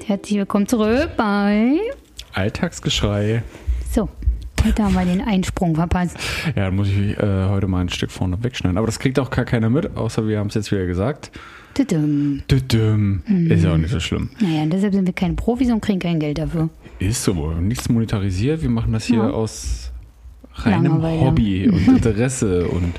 Herzlich willkommen zurück bei Alltagsgeschrei. So, heute haben wir den Einsprung verpasst. Ja, dann muss ich heute mal ein Stück vorne wegschneiden. Aber das kriegt auch gar keiner mit, außer wir haben es jetzt wieder gesagt. Tüdüm. Ist ja auch nicht so schlimm. Naja, deshalb sind wir keine Profis und kriegen kein Geld dafür. Ist so, nichts monetarisiert. Wir machen das hier aus reinem Langeweile. Hobby und Interesse und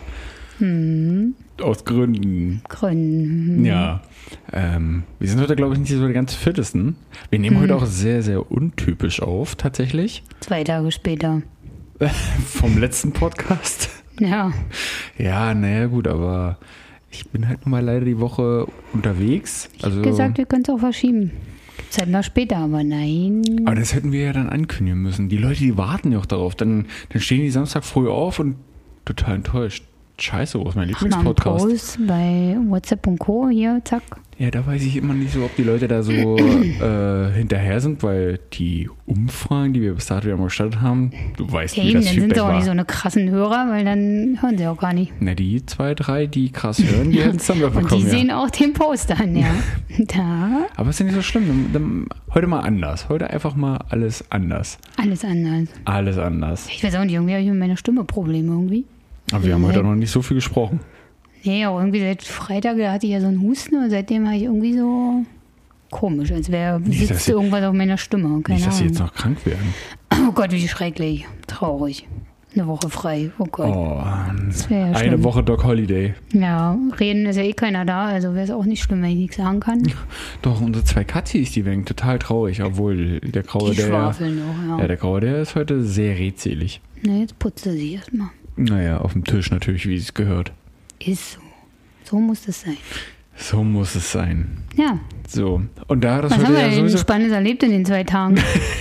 aus Gründen. Ja. Wir sind heute, glaube ich, nicht so die ganz fittesten. Wir nehmen heute auch sehr, sehr untypisch auf, tatsächlich. 2 Tage später. Vom letzten Podcast. Ja. Ja, naja, gut, aber ich bin halt nun mal leider die Woche unterwegs. Ich habe gesagt, wir können es auch verschieben. Gibt's halt mal später, aber nein. Aber das hätten wir ja dann ankündigen müssen. Die Leute, die warten ja auch darauf. Dann stehen die Samstag früh auf und total enttäuscht. Scheiße, wo ist mein Lieblingspodcast? Post bei WhatsApp und Co. Hier, zack. Ja, da weiß ich immer nicht so, ob die Leute da so hinterher sind, weil die Umfragen, die wir bis dato ja mal gestartet haben, du weißt, wie Eben, das dann sind Feedback sie auch war. nicht so eine krassen Hörer, weil dann hören sie auch gar nicht. Na, die 2, 3, die krass hören, die hätten es dann bekommen. Und die ja. sehen auch den Post an, ja. Da, Aber ist ja nicht so schlimm. Dann heute mal anders. Heute einfach mal alles anders. alles anders. Alles anders. Ich weiß auch nicht, irgendwie habe ich mit meiner Stimme Probleme irgendwie. Aber wir haben heute noch nicht so viel gesprochen. Nee, auch irgendwie seit Freitag, da hatte ich ja so einen Husten und seitdem habe ich irgendwie so komisch, als wäre sitzt irgendwas auf meiner Stimme. Keine Nicht, dass sie Ahnung. jetzt noch krank werden. Oh Gott, wie schrecklich. Traurig. Eine Woche frei. Oh Gott. Oh, Das wäre ja eine schlimm. Woche Doc Holiday. Ja, reden ist ja eh keiner da, also wäre es auch nicht schlimm, wenn ich nichts sagen kann. Doch, unsere 2 Katzis, die werden total traurig, obwohl der Graue, Die schwafeln auch, ja. der Graue, der ist heute sehr redselig. Na, jetzt putze sie erstmal. Naja, auf dem Tisch natürlich, wie es gehört. Ist so. So muss das sein. So muss es sein. Ja. So, und da das Was heute haben wir ja denn sowieso... Spannendes erlebt in den 2 Tagen?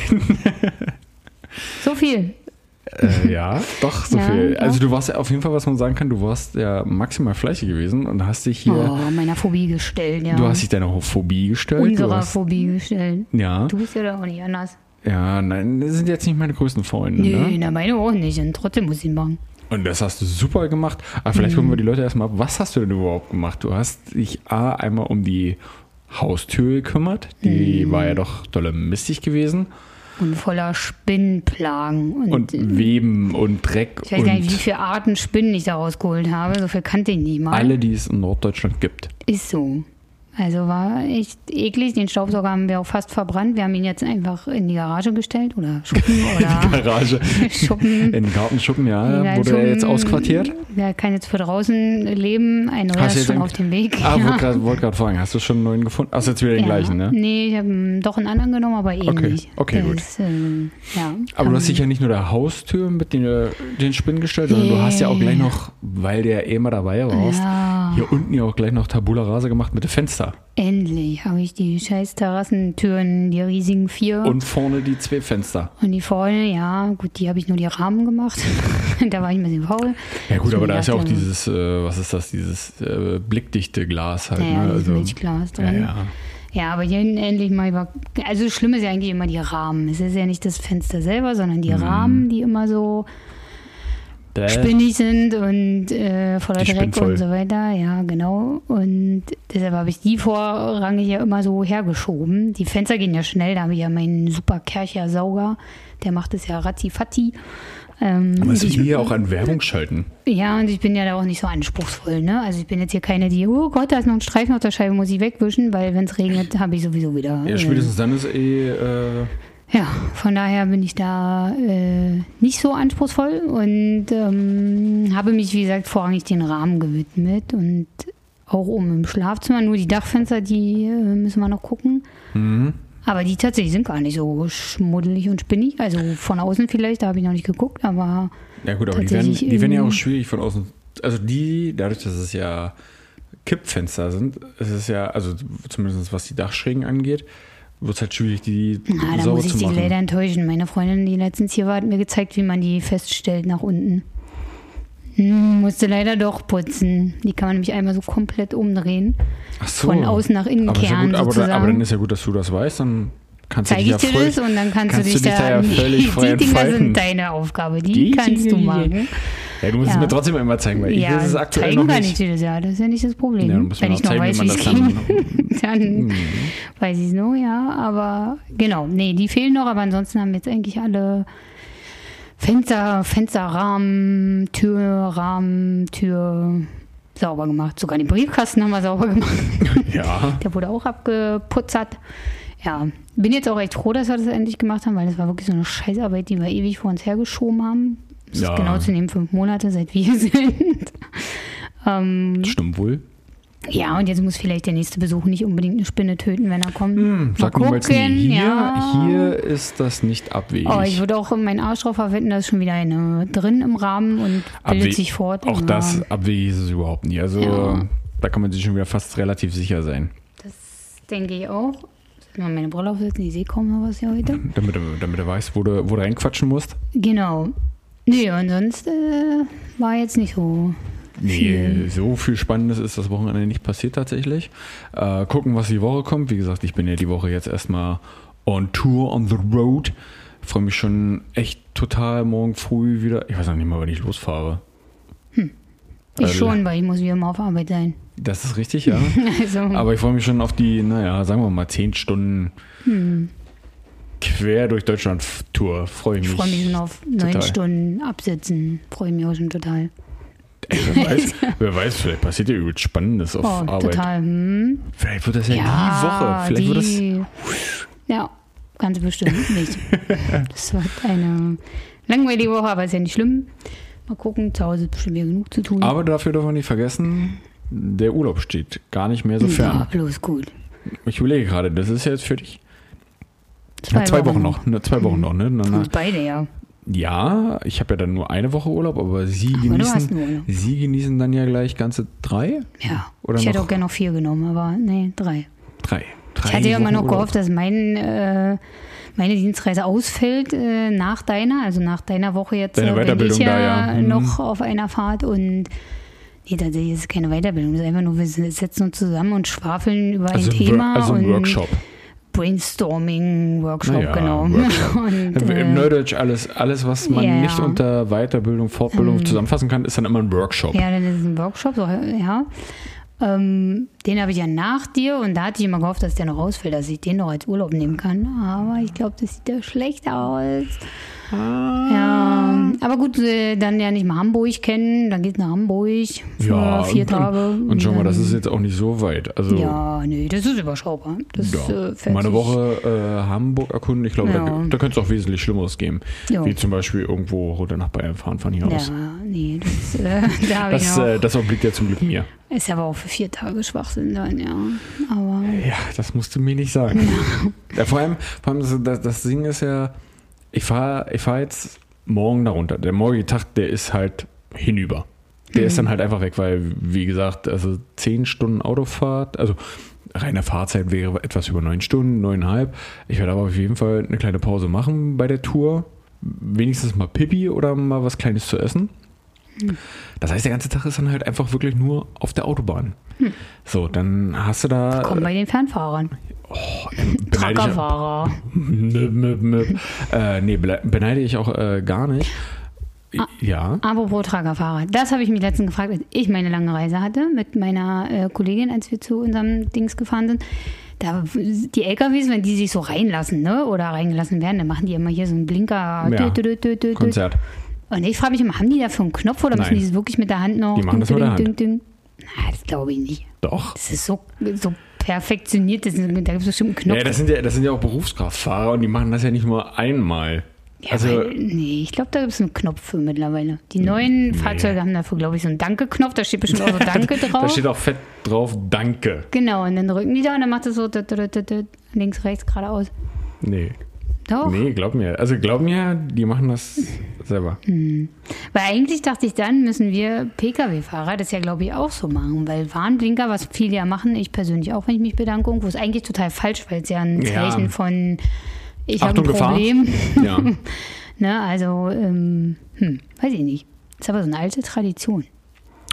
So viel. Ja, doch, so Ja, viel. doch. Also du warst ja auf jeden Fall, was man sagen kann, du warst ja maximal fleißig gewesen und hast dich hier... Oh, meiner Phobie gestellt, ja. Du hast dich deiner Phobie gestellt. Unserer du hast, Phobie gestellt. Ja, Du bist ja da auch nicht anders. ja, nein, das sind jetzt nicht meine größten Freunde. Nö, Ne? na, meine auch nicht. Und trotzdem muss ich ihn machen. Und das hast du super gemacht. Aber vielleicht holen wir die Leute erstmal ab. Was hast du denn überhaupt gemacht? Du hast dich einmal um die Haustür gekümmert. Die war ja doch dolle mistig gewesen. Und voller Spinnenplagen. Und Weben und Dreck ich weiß und gar nicht, wie viele Arten Spinnen ich da rausgeholt habe. So viel kannte ich nicht mal. alle, die es in Norddeutschland gibt. Ist so. Also war echt eklig. Den Staubsauger haben wir auch fast verbrannt. Wir haben ihn jetzt einfach in die Garage gestellt. Oder Schuppen. Oder Garage. Schuppen. In den Gartenschuppen, ja. Ja, Wurde er jetzt ausquartiert? Der kann jetzt für draußen leben. Ein neuer Hast du ist jetzt schon auf dem Weg. Ah, Ja. wollte gerade fragen. Hast du schon einen neuen gefunden? Ach, jetzt wieder den gleichen, ne? Nee, ich habe doch einen anderen genommen, aber ähnlich. Okay, gut. Ja. Aber du hast dich ja nicht nur der Haustür mit den Spinnen gestellt, sondern du hast ja auch gleich noch, weil du ja eh immer dabei warst, hier unten ja auch gleich noch Tabula Rasa gemacht mit dem Fenster. Endlich habe ich die scheiß Terrassentüren, die riesigen 4. Und vorne die 2 Fenster. Und die vorne, ja, gut, die habe ich nur die Rahmen gemacht. Da war ich ein bisschen faul. Ja gut, So aber da ist ja auch gedacht, dieses, was ist das, dieses blickdichte Glas halt. ja, Ne? dieses Also, Milchglas ja, drin. ja. Ja, aber hier endlich mal über. Also das Schlimme ist ja eigentlich immer die Rahmen. Es ist ja nicht das Fenster selber, sondern die Rahmen, die immer so spinnig sind und voller Die Dreck spinnvoll. und so weiter. Ja, genau. Und deshalb habe ich die vorrangig ja immer so hergeschoben. Die Fenster gehen ja schnell. Da habe ich ja meinen super Kercher-Sauger. Der macht es ja ratzi-fatzi. Aber es ist hier auch an Werbung schalten. Ja, und ich bin ja da auch nicht so anspruchsvoll, ne? Also ich bin jetzt hier keine, die, oh Gott, da ist noch ein Streifen auf der Scheibe, muss ich wegwischen, weil wenn es regnet, habe ich sowieso wieder. Ja, spätestens dann ist Ja, von daher bin ich da nicht so anspruchsvoll und habe mich, wie gesagt, vorrangig den Rahmen gewidmet und auch im Schlafzimmer, nur die Dachfenster, die müssen wir noch gucken. Aber die tatsächlich sind gar nicht so schmuddelig und spinnig. Also von außen vielleicht, da habe ich noch nicht geguckt, aber ja gut, aber die werden ja auch schwierig von außen. Also dadurch, dass es ja Kippfenster sind, ist es ja, also zumindest was die Dachschrägen angeht, wird es halt schwierig, die da sauber muss ich zu dich machen. leider enttäuschen. Meine Freundin, die letztens hier war, hat mir gezeigt, wie man die feststellt nach unten. Musste leider doch putzen. Die kann man nämlich einmal so komplett umdrehen. Ach so. Von außen nach innen aber ist ja kehren gut, aber sozusagen. dann ist ja gut, dass du das weißt, dann kannst du Zeige dich ich ja dir voll, das und dann kannst du dich da ja völlig frei die Dinger entfalten. sind deine Aufgabe, die kannst du machen. Ja, du musst es mir trotzdem immer zeigen, weil ich das aktuell zeigen noch kann nicht. ich jedes Jahr, das ist ja nicht das Problem. Ja, wenn ich noch weiß, wie es geht, dann weiß ich es noch, ja. Aber genau, nee, die fehlen noch, aber ansonsten haben jetzt eigentlich alle Fensterrahmen, Tür sauber gemacht. Sogar den Briefkasten haben wir sauber gemacht. Ja. Der wurde auch abgeputzert. Ja, bin jetzt auch echt froh, dass wir das endlich gemacht haben, weil das war wirklich so eine Scheißarbeit, die wir ewig vor uns hergeschoben haben. Das ist genau zu nehmen 5 Monate, seit wir hier sind. Stimmt wohl. Ja, und jetzt muss vielleicht der nächste Besuch nicht unbedingt eine Spinne töten, wenn er kommt. Sag mal hier ist das nicht abwegig. Oh, ich würde auch meinen Arsch drauf verwenden, da ist schon wieder eine drin im Rahmen und bildet sich fort. Auch das abwegig ist es überhaupt nie. Also da kann man sich schon wieder fast relativ sicher sein. Das denke ich auch. Soll ich mal meine Brille aufsetzen? Ich sehe kaum noch was hier heute. Damit du weißt, wo du reinquatschen musst. Genau. Nee, und sonst war jetzt nicht so... Nee, so viel Spannendes ist das Wochenende nicht passiert tatsächlich. Gucken, was die Woche kommt. Wie gesagt, ich bin ja die Woche jetzt erstmal on Tour, on the road. Freue mich schon echt total morgen früh wieder. Ich weiß noch nicht mal, wann ich losfahre. Ich schon, weil ich muss wieder mal auf Arbeit sein. Das ist richtig, ja. Also. Aber ich freue mich schon auf die, sagen wir mal 10 Stunden quer durch Deutschland Tour. Freue mich. Ich freue mich schon auf 9 Stunden absitzen. Freue mich auch schon total. Ey, wer weiß, vielleicht passiert ja übel Spannendes auf Arbeit. Total. Vielleicht wird das ja die Woche. Vielleicht wird das. Ja, ganz bestimmt nicht. Das wird eine langweilige Woche, aber ist ja nicht schlimm. Mal gucken, zu Hause ist bestimmt wieder genug zu tun. Aber dafür darf man nicht vergessen, der Urlaub steht gar nicht mehr so fern. Ja, bloß gut. Ich überlege gerade, das ist ja jetzt für dich. 2 Wochen noch. 2 Wochen noch, ne? Uns beide, ja. Ja, ich habe ja dann nur eine Woche Urlaub, aber Sie genießen dann ja gleich ganze 3? Ja, oder ich hätte auch gerne noch 4 genommen, aber nee, 3. 3. Ich hatte ja immer noch gehofft, dass meine Dienstreise ausfällt nach deiner, also nach deiner Woche jetzt bin ich ja noch auf einer Fahrt und nee, tatsächlich ist es keine Weiterbildung, das ist einfach nur, wir setzen uns zusammen und schwafeln über ein Thema. Also ein Workshop. Brainstorming-Workshop, genau. Workshop. Und, im Nerddeutsch alles, was man nicht unter Weiterbildung, Fortbildung zusammenfassen kann, ist dann immer ein Workshop. Ja, dann ist es ein Workshop, so, ja. Den habe ich ja nach dir und da hatte ich immer gehofft, dass der noch ausfällt, dass ich den noch als Urlaub nehmen kann. Aber ich glaube, das sieht ja schlecht aus. Ja, aber gut, dann ja nicht mal Hamburg kennen, dann geht es nach Hamburg für 4 Tage. Und schau mal, das ist jetzt auch nicht so weit. Also, ja, nee, das ist überschaubar. Das mal eine Woche Hamburg erkunden, ich glaube, da könnte es auch wesentlich Schlimmeres geben. Ja. Wie zum Beispiel irgendwo runter nach Bayern fahren von hier aus. Ja, nee, da habe ich noch. Das obliegt ja zum Glück mir. Ist aber auch für 4 Tage Schwachsinn dann, ja. Aber ja, das musst du mir nicht sagen. Ja, vor allem das Ding ist ja, ich fahr jetzt morgen da runter. Der morgige Tag, der ist halt hinüber. Der ist dann halt einfach weg, weil, wie gesagt, also 10 Stunden Autofahrt, also reine Fahrzeit wäre etwas über 9 Stunden, 9,5. Ich werde aber auf jeden Fall eine kleine Pause machen bei der Tour. Wenigstens mal Pipi oder mal was Kleines zu essen. Das heißt, der ganze Tag ist dann halt einfach wirklich nur auf der Autobahn. So, dann hast du da... Komm bei den Fernfahrern. Truckerfahrer. Nee, beneide ich auch gar nicht. Ja. Apropos Truckerfahrer. Das habe ich mich letztens gefragt, als ich meine lange Reise hatte mit meiner Kollegin, als wir zu unserem Dings gefahren sind. Da, die LKWs, wenn die sich so reinlassen, ne, oder reingelassen werden, dann machen die immer hier so einen Blinker. Konzert. Und ich frage mich immer, haben die dafür einen Knopf oder müssen die das wirklich mit der Hand noch? Die machen das mit der Hand. Na, das glaube ich nicht. Doch. Das ist so perfektioniert, da gibt es bestimmt einen Knopf. Ja, das sind ja auch Berufskraftfahrer und die machen das ja nicht nur einmal. Ja, ich glaube, da gibt es einen Knopf für mittlerweile. Die neuen Fahrzeuge haben dafür, glaube ich, so einen Danke-Knopf, da steht bestimmt auch so Danke drauf. Da steht auch fett drauf, Danke. Genau, und dann drücken die da und dann macht es so links, rechts, geradeaus. Nee. Doch. Nee, glaub mir, die machen das selber. Weil eigentlich dachte ich, dann müssen wir Pkw-Fahrer das ja, glaube ich, auch so machen. Weil Warnblinker, was viele ja machen, ich persönlich auch, wenn ich mich bedanke, wo ist eigentlich total falsch, weil es ja ein Zeichen von ich habe ein Problem. Ja. Ne, also, weiß ich nicht. Ist aber so eine alte Tradition.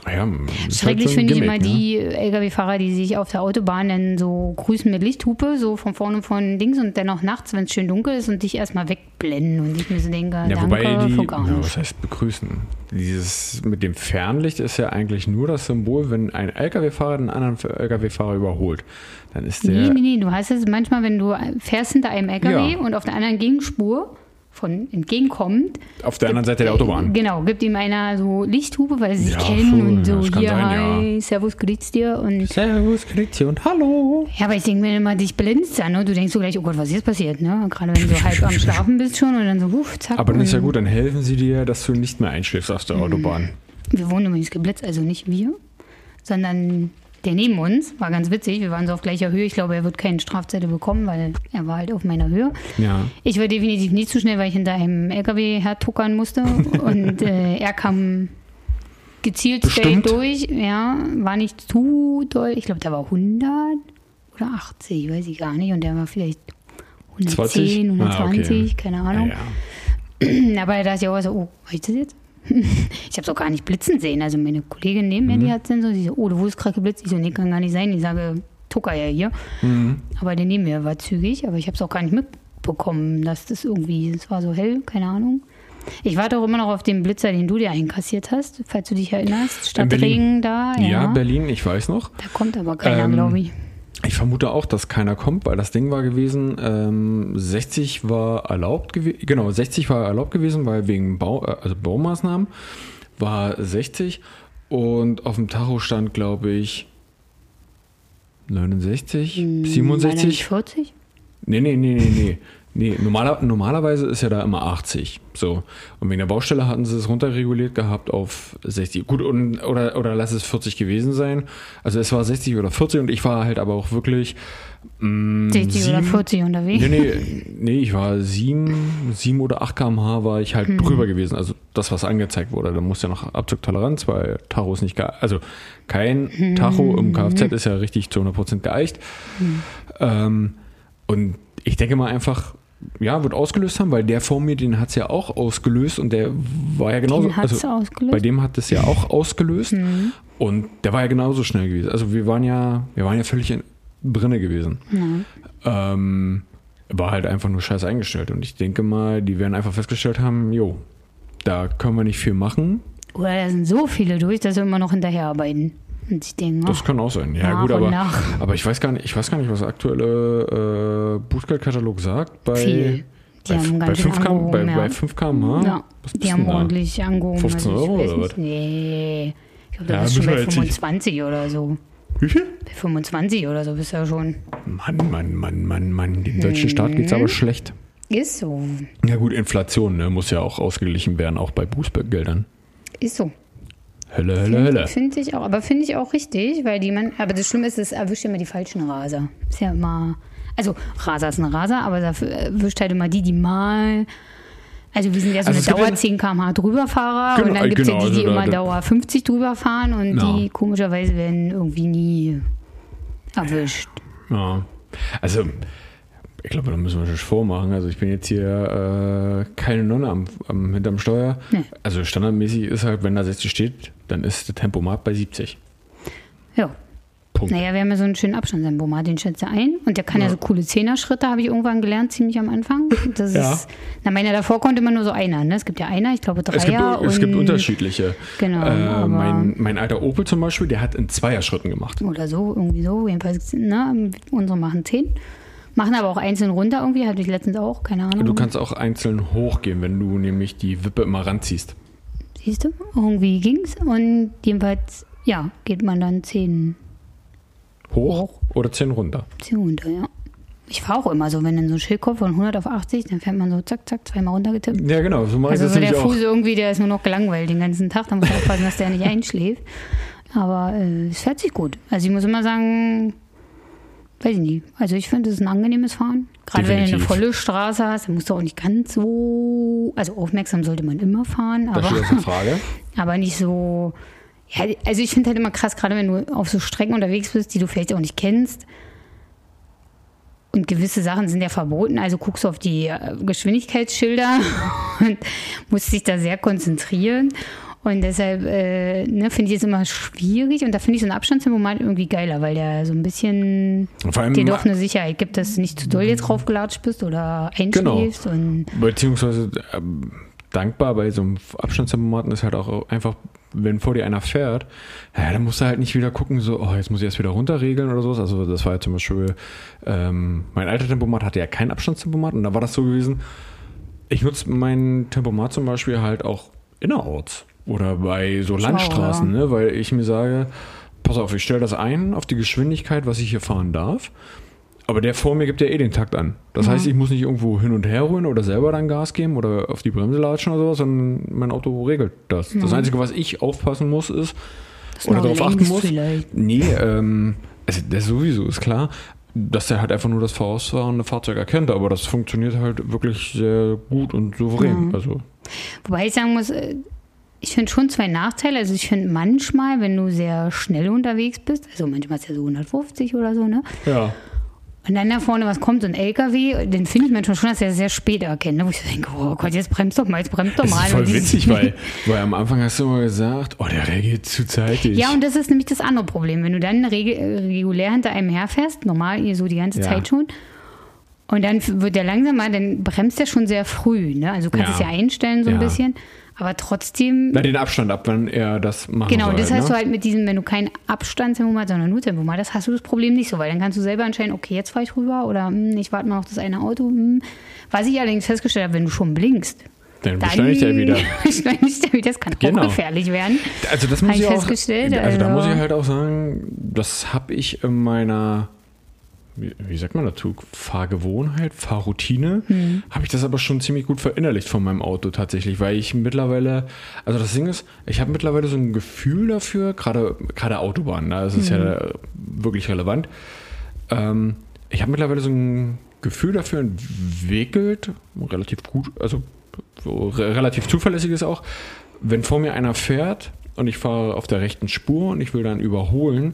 Ja, schrecklich halt so finde ich Gimmick, immer die LKW-Fahrer, die sich auf der Autobahn dann so grüßen mit Lichthupe, so von vorne von links und dann auch nachts, wenn es schön dunkel ist und dich erstmal wegblenden und ich mir so denke, Ja, danke, wobei für gar nicht. was heißt begrüßen? Dieses mit dem Fernlicht ist ja eigentlich nur das Symbol, wenn ein LKW-Fahrer den anderen LKW-Fahrer überholt. Dann ist der... Nee, du hast es manchmal, wenn du fährst hinter einem LKW und auf der anderen Gegenspur von entgegenkommend. Auf der anderen Seite der Autobahn. Genau, gibt ihm einer so Lichthupe, weil sie sich kennen schon, und so, das kann hier, sein, hi, servus, grüß dir. Und Servus, grüezi und hallo. ja, aber ich denke mir immer, dich blendest dann, ne? Du denkst so gleich, oh Gott, was ist jetzt passiert, ne? Gerade wenn du halb am Schlafen bist schon und dann so, zack. Aber dann ist ja gut, dann helfen sie dir, dass du nicht mehr einschläfst auf der Autobahn. Wir wurden übrigens geblitzt, also nicht wir, sondern der neben uns, war ganz witzig, wir waren so auf gleicher Höhe. Ich glaube, er wird keine Strafzettel bekommen, weil er war halt auf meiner Höhe. Ja. Ich war definitiv nicht zu schnell, weil ich hinter einem LKW hertuckern musste und er kam gezielt straight durch. Ja, war nicht zu doll. Ich glaube, der war 100 oder 80, weiß ich gar nicht. Und der war vielleicht 110, 120, keine Ahnung. Ja. Aber da ist ja auch so, oh, was ist das jetzt? Ich habe es auch gar nicht blitzen sehen. Also meine Kollegin neben mir, die hat dann so, sie so, oh, du wurdest gerade geblitzt. Ich so, nee, kann gar nicht sein. Ich sage, Tucker ja hier. Aber der neben mir war zügig, aber ich habe es auch gar nicht mitbekommen, dass das irgendwie, es war so hell, keine Ahnung. Ich warte auch immer noch auf den Blitzer, den du dir einkassiert hast, falls du dich erinnerst. Stadtregen da. Ja, Berlin, ich weiß noch. Da kommt aber keiner, glaube ich. Ich vermute auch, dass keiner kommt, weil das Ding war gewesen, 60 war erlaubt gewesen, genau, 60 war erlaubt gewesen, weil wegen Baumaßnahmen war 60 und auf dem Tacho stand, glaube ich, 69, 67. 40? Nee, normalerweise ist ja da immer 80. So. Und wegen der Baustelle hatten sie es runterreguliert gehabt auf 60. Gut, oder lass es 40 gewesen sein. Also es war 60 oder 40 und ich war halt aber auch wirklich 60 oder 40 unterwegs. Nee, ich war 7 oder 8 km/h war ich halt drüber gewesen. Also das, was angezeigt wurde. Da muss ja noch Abzugtoleranz, weil Tacho ist nicht also kein Tacho im Kfz ist ja richtig zu 100% geeicht. Und ich denke mal einfach, ja, wird ausgelöst haben, weil der vor mir, den hat es ja auch ausgelöst und der war ja genauso, bei dem hat es ja auch ausgelöst und der war ja genauso schnell gewesen. Also wir waren ja völlig drinne gewesen. War halt einfach nur scheiße eingestellt und ich denke mal, die werden einfach festgestellt haben, jo, da können wir nicht viel machen. Oder da sind so viele durch, dass wir immer noch hinterherarbeiten. Und ich denke, das kann auch sein. Ja, gut, aber ich weiß gar nicht, was der aktuelle Bußgeldkatalog sagt. Viel. Die haben ganz schön angehoben. Bei 5 km/h? Ja, die haben ordentlich angehoben. 15 Euro oder was? Nee, ich glaube, das ist schon bei 25 oder so. Wie viel? Bei 25 oder so bist du ja schon. Mann. Dem deutschen Staat geht's aber schlecht. Ist so. Ja gut, Inflation, ne, muss ja auch ausgeglichen werden, auch bei Bußgeldern. Ist so. Hölle. Finde ich auch richtig, weil aber das Schlimme ist, es erwischt immer die falschen Raser. Ist ja immer, also Raser ist ein Raser, aber dafür erwischt halt immer die mal, also wir sind ja so eine Dauer 10 km/h drüberfahrer und dann gibt es ja die immer Dauer 50 drüber fahren und die komischerweise werden irgendwie nie erwischt. Ja, also ich glaube, da müssen wir uns vormachen. Also ich bin jetzt hier keine Nonne hinterm Steuer. Nee. Also standardmäßig ist halt, wenn da 60 steht, dann ist der Tempomat bei 70. Ja. Punkt. Naja, wir haben ja so einen schönen Abstandstempomat, den schätze ein. Und der kann ja so coole 10er-Schritte, habe ich irgendwann gelernt, ziemlich am Anfang. Das ist, meiner davor konnte immer nur so einer. Ne? Es gibt ja einer, ich glaube 3er. Es gibt unterschiedliche. Genau. Mein alter Opel zum Beispiel, der hat in 2er-Schritten gemacht. Oder so, irgendwie so. Jedenfalls, ne? Unsere machen 10. Machen aber auch einzeln runter irgendwie, hatte ich letztens auch, keine Ahnung. Du kannst auch einzeln hochgehen, wenn du nämlich die Wippe immer ranziehst. Siehst du? Irgendwie ging's und jedenfalls, geht man dann 10 hoch oder 10 runter. 10 runter, ja. Ich fahre auch immer so, wenn dann so ein Schild kommt von 100 auf 80, dann fährt man so zack, zweimal runtergetippt. Ja, genau, so mache ich das nämlich auch. Also der Fuß irgendwie, der ist nur noch gelangweilt den ganzen Tag, da muss man aufpassen, dass der nicht einschläft. Aber es fährt sich gut. Also ich muss immer sagen, weiß ich nicht. Also ich finde, es ist ein angenehmes Fahren. Gerade wenn du eine volle Straße hast, dann musst du auch nicht ganz so, also aufmerksam sollte man immer fahren. Aber, das ist eine Frage. Aber nicht so, ja, also ich finde halt immer krass, gerade wenn du auf so Strecken unterwegs bist, die du vielleicht auch nicht kennst. Und gewisse Sachen sind ja verboten, also guckst du auf die Geschwindigkeitsschilder und musst dich da sehr konzentrieren. Und deshalb finde ich es immer schwierig. Und da finde ich so einen Abstandstempomat irgendwie geiler, weil der so ein bisschen dir doch eine Sicherheit gibt, dass du nicht zu doll jetzt draufgelatscht bist oder einschläfst. Genau. Und beziehungsweise dankbar bei so einem Abstandstempomaten ist halt auch einfach, wenn vor dir einer fährt, ja, dann musst du halt nicht wieder gucken, so, oh, jetzt muss ich erst wieder runterregeln oder sowas. Also das war ja zum Beispiel, mein alter Tempomat hatte ja kein Abstandstempomat und da war das so gewesen, ich nutze mein Tempomat zum Beispiel halt auch innerorts oder bei so Landstraßen, ne, weil ich mir sage, pass auf, ich stelle das ein auf die Geschwindigkeit, was ich hier fahren darf. Aber der vor mir gibt ja den Takt an. Das heißt, ich muss nicht irgendwo hin und her rühren oder selber dann Gas geben oder auf die Bremse latschen oder sowas, sondern mein Auto regelt das. Das Einzige, was ich aufpassen muss, ist, oder darauf achten muss, also das sowieso ist klar, dass der halt einfach nur das vorausfahrende Fahrzeug erkennt, aber das funktioniert halt wirklich sehr gut und souverän. Also. Wobei ich sagen muss, ich finde schon 2 Nachteile. Also ich finde manchmal, wenn du sehr schnell unterwegs bist, also manchmal ist ja so 150 oder so, ne? Ja. Und dann da vorne was kommt, so ein LKW, den finde ich manchmal schon, dass er sehr spät erkennt, ne? Wo ich so denke, oh Gott, jetzt bremst doch mal. Das ist voll witzig, weil am Anfang hast du immer gesagt, oh, der reagiert zu zeitig. Ja, und das ist nämlich das andere Problem. Wenn du dann regulär hinter einem herfährst, normal so die ganze Zeit schon, und dann wird der langsamer, dann bremst der schon sehr früh, ne? Also du kannst es ja einstellen so ein bisschen. Aber trotzdem. Na, den Abstand ab, wenn er das machen Genau, soll, das hast ne? du halt mit diesem, wenn du keinen Abstandstempomat, sondern nur Tempomat, das hast du das Problem nicht so, weil dann kannst du selber entscheiden, okay, jetzt fahre ich rüber oder ich warte mal auf das eine Auto. Was ich allerdings festgestellt habe, wenn du schon blinkst, dann beschleunigt er wieder. Das kann auch gefährlich werden. Also das muss ich auch, festgestellt. Also da muss ich halt auch sagen, das habe ich in meiner, wie sagt man dazu, Fahrgewohnheit, Fahrroutine, habe ich das aber schon ziemlich gut verinnerlicht von meinem Auto tatsächlich, weil ich mittlerweile, also das Ding ist, ich habe mittlerweile so ein Gefühl dafür, gerade Autobahn, da ist es ja wirklich relevant. Ich habe mittlerweile so ein Gefühl dafür entwickelt, relativ gut, also relativ zuverlässig ist auch, wenn vor mir einer fährt und ich fahre auf der rechten Spur und ich will dann überholen,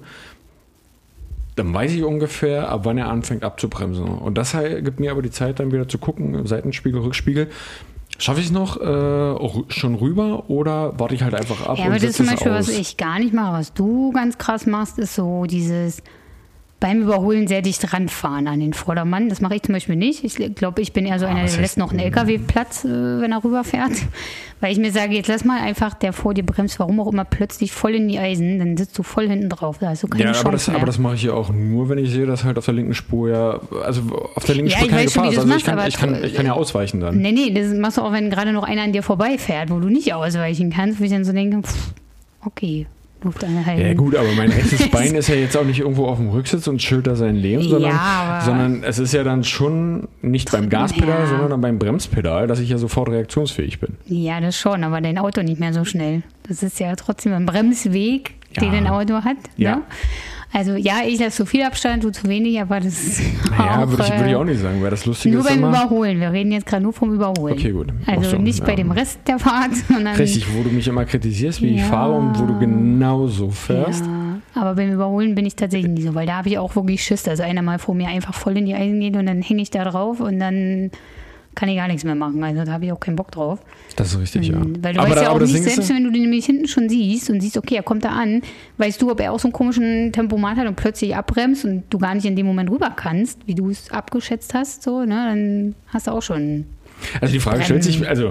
dann weiß ich ungefähr, ab wann er anfängt abzubremsen. Und das gibt mir aber die Zeit, dann wieder zu gucken, Seitenspiegel, Rückspiegel. Schaffe ich es noch schon rüber oder warte ich halt einfach ab? Ja, aber das ist zum Beispiel, was ich gar nicht mache. Was du ganz krass machst, ist so dieses beim Überholen sehr dicht ranfahren an den Vordermann. Das mache ich zum Beispiel nicht. Ich glaube, ich bin eher so einer, der lässt noch einen LKW Platz, wenn er rüberfährt. Weil ich mir sage, jetzt lass mal einfach, der vor dir bremst, warum auch immer, plötzlich voll in die Eisen, dann sitzt du voll hinten drauf. Da hast du keine Chance mehr. Aber das mache ich ja auch nur, wenn ich sehe, dass halt auf der linken Spur also auf der linken Spur keine Gefahr ist. Also ich kann ja ausweichen dann. Nee, das machst du auch, wenn gerade noch einer an dir vorbeifährt, wo du nicht ausweichen kannst, wo ich dann so denke, okay. Ja gut, aber mein rechtes Bein ist ja jetzt auch nicht irgendwo auf dem Rücksitz und schildert sein Leben, sondern es ist ja dann schon nicht beim Gaspedal, sondern dann beim Bremspedal, dass ich ja sofort reaktionsfähig bin. Ja, das schon, aber dein Auto nicht mehr so schnell. Das ist ja trotzdem ein Bremsweg, den ein Auto hat. Ja. Ne? Also ja, ich lasse zu viel Abstand, du zu wenig, aber das ist würde ich auch nicht sagen, weil das Lustige nur ist beim Überholen. Wir reden jetzt gerade nur vom Überholen. Okay, gut. Also nicht bei dem Rest der Fahrt, sondern... Richtig, wo du mich immer kritisierst, wie ich fahre und wo du genau so fährst. Ja, aber beim Überholen bin ich tatsächlich nicht so, weil da habe ich auch wirklich Schiss. Also einer mal vor mir einfach voll in die Eisen geht und dann hänge ich da drauf und dann kann ich gar nichts mehr machen. Also da habe ich auch keinen Bock drauf. Das ist richtig, ja. Weil du weißt ja auch nicht, selbst wenn du den nämlich hinten schon siehst und siehst, okay, er kommt da an, weißt du, ob er auch so einen komischen Tempomat hat und plötzlich abbremst und du gar nicht in dem Moment rüber kannst, wie du es abgeschätzt hast, so, ne, dann hast du auch schon... Also die Frage stellt sich, also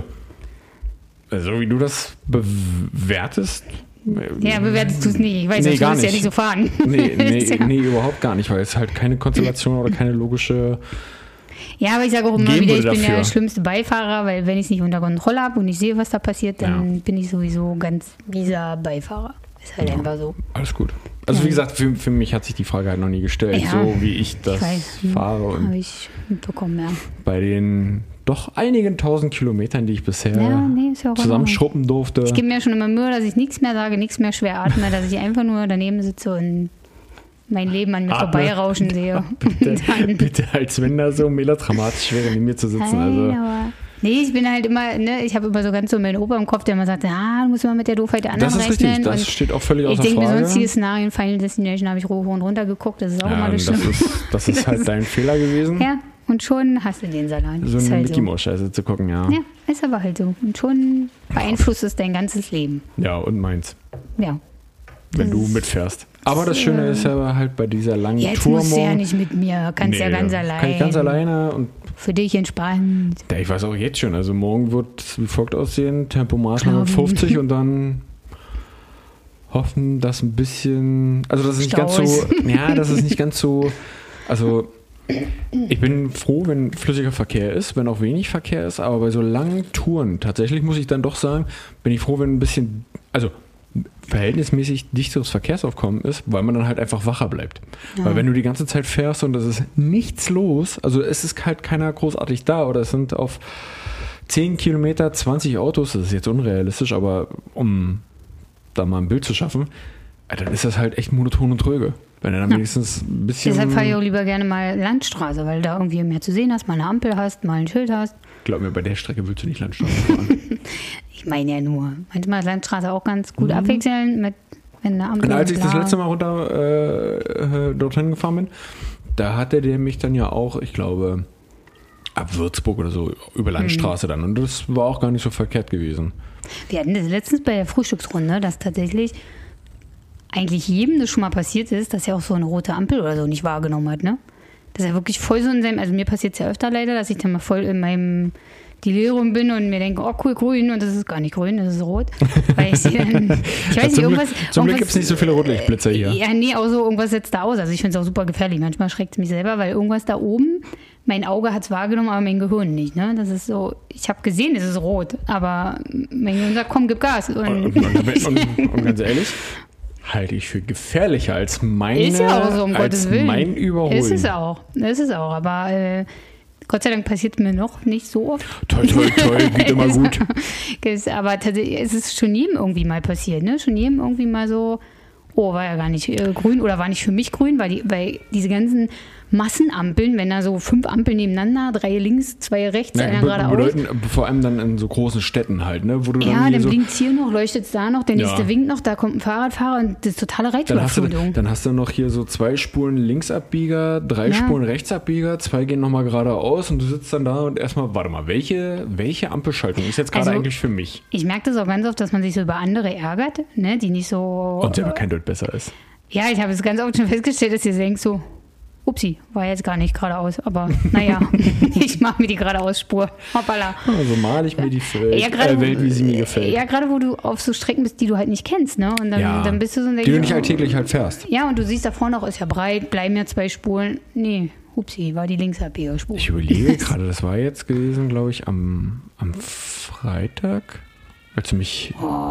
wie du das bewertest... Ja, bewertest du es nicht. Ich weiß, du willst ja nicht so fahren. Nee, überhaupt gar nicht, weil es halt keine Konstellation oder keine logische... Ja, aber ich sage auch immer wieder, ich bin der schlimmste Beifahrer, weil wenn ich es nicht unter Kontrolle habe und ich sehe, was da passiert, dann bin ich sowieso ganz mieser Beifahrer. Ist halt einfach so. Alles gut. Also wie gesagt, für mich hat sich die Frage halt noch nie gestellt, so wie ich das fahre. Habe ich mitbekommen, ja. Bei den doch einigen tausend Kilometern, die ich bisher zusammenschruppen durfte. Ich gebe mir schon immer Mühe, dass ich nichts mehr sage, nichts mehr schwer atme, dass ich einfach nur daneben sitze und mein Leben an mir vorbeirauschen sehe. Bitte, als wenn da so melodramatisch wäre, neben mir zu sitzen. Nee, ich bin halt immer, ne, ich habe immer so ganz so meinen Opa im Kopf, der immer sagt, du musst immer mit der Doofheit der anderen rechnen. Das ist richtig, das steht auch völlig außer Frage. Ich denke mir sonst, die Szenarien Final Destination habe ich hoch und runter geguckt, das ist auch immer das Schlimme. Das ist halt dein Fehler gewesen. Ja, Und schon hast du den Salat. So eine Mickey Mouse Scheiße zu gucken, ja. Ja, ist aber halt so. Und schon beeinflusst es dein ganzes Leben. Ja, und meins. Ja. Wenn du mitfährst. Aber das Schöne ist ja halt bei dieser langen Tour. Jetzt musst du ja nicht mit mir, kannst ja ganz allein. Kann ich ganz alleine und für dich entspannt. Ja, ich weiß auch jetzt schon. Also morgen wird es wie folgt aussehen: Tempomat 150 und dann hoffen, dass ein bisschen. Also, das ist nicht ganz so. Ja, das ist nicht ganz so. Also, ich bin froh, wenn flüssiger Verkehr ist, wenn auch wenig Verkehr ist, aber bei so langen Touren, tatsächlich muss ich dann doch sagen, bin ich froh, wenn ein bisschen. Also, verhältnismäßig dichteres Verkehrsaufkommen ist, weil man dann halt einfach wacher bleibt. Ja. Weil wenn du die ganze Zeit fährst und es ist nichts los, also es ist halt keiner großartig da oder es sind auf 10 Kilometer 20 Autos, das ist jetzt unrealistisch, aber um da mal ein Bild zu schaffen, dann ist das halt echt monoton und tröge. Wenn du dann wenigstens ein bisschen... Deshalb fahre ich auch lieber gerne mal Landstraße, weil du da irgendwie mehr zu sehen hast, mal eine Ampel hast, mal ein Schild hast. Glaub mir, bei der Strecke willst du nicht Landstraße fahren. Ich meine ja nur, manchmal ist Landstraße auch ganz gut abwechseln mit, wenn eine Ampel. Und als ich das letzte Mal dorthin gefahren bin, da hatte der mich dann ja auch, ich glaube, ab Würzburg oder so, über Landstraße dann. Und das war auch gar nicht so verkehrt gewesen. Wir hatten das letztens bei der Frühstücksrunde, dass tatsächlich eigentlich jedem das schon mal passiert ist, dass er auch so eine rote Ampel oder so nicht wahrgenommen hat, ne? Dass er wirklich voll so in seinem, also mir passiert es ja öfter leider, dass ich dann mal voll in meinem Delirium bin und mir denke, oh cool, grün, und das ist gar nicht grün, das ist rot. Weil ich weiß nicht, irgendwas... Zum Glück gibt es nicht so viele Rotlichtblitzer hier. Ja, nee, auch so irgendwas setzt da aus. Also ich finde es auch super gefährlich. Manchmal schreckt es mich selber, weil irgendwas da oben, mein Auge hat es wahrgenommen, aber mein Gehirn nicht. Ne? Das ist so, ich habe gesehen, es ist rot, aber mein Gehirn sagt, komm, gib Gas. Und ganz ehrlich, halte ich für gefährlicher als meine, ist ja auch so, um Gottes Willen. Mein Überholen. Ist es auch, aber Gott sei Dank passiert mir noch nicht so oft. Toll, geht immer gut. Aber tatsächlich, es ist schon jedem irgendwie mal passiert, ne? Schon jedem irgendwie mal so, oh, war ja gar nicht grün oder war nicht für mich grün, weil diese ganzen Massenampeln, wenn da so 5 Ampeln nebeneinander, 3 links, 2 rechts, einer geradeaus. Vor allem dann in so großen Städten halt, ne? Wo du dann blinkt es hier noch, leuchtet es da noch, der nächste winkt noch, da kommt ein Fahrradfahrer und das ist totale Reizüberflutung. Dann hast du noch hier so 2 Spuren Linksabbieger, 3 Spuren Rechtsabbieger, 2 gehen nochmal geradeaus und du sitzt dann da und erstmal, warte mal, welche Ampelschaltung ist jetzt gerade eigentlich für mich? Ich merke das auch ganz oft, dass man sich so über andere ärgert, ne? Die nicht so... Und selber kein Deut besser ist. Ja, ich habe es ganz oft schon festgestellt, dass ihr denkt so, upsi, war jetzt gar nicht geradeaus, aber naja, ich mache mir die geradeausspur. Hoppala. Also male ich mir die Welt, wie sie mir gefällt. Ja, gerade wo du auf so Strecken bist, die du halt nicht kennst, ne? Und dann bist du so... Die du nicht alltäglich halt fährst. Ja, und du siehst da vorne auch, ist ja breit, bleiben ja 2 Spuren. Nee, upsi, war die Linksabbiegerspur. Ich überlege gerade, das war jetzt gewesen, glaube ich, am Freitag, als du mich...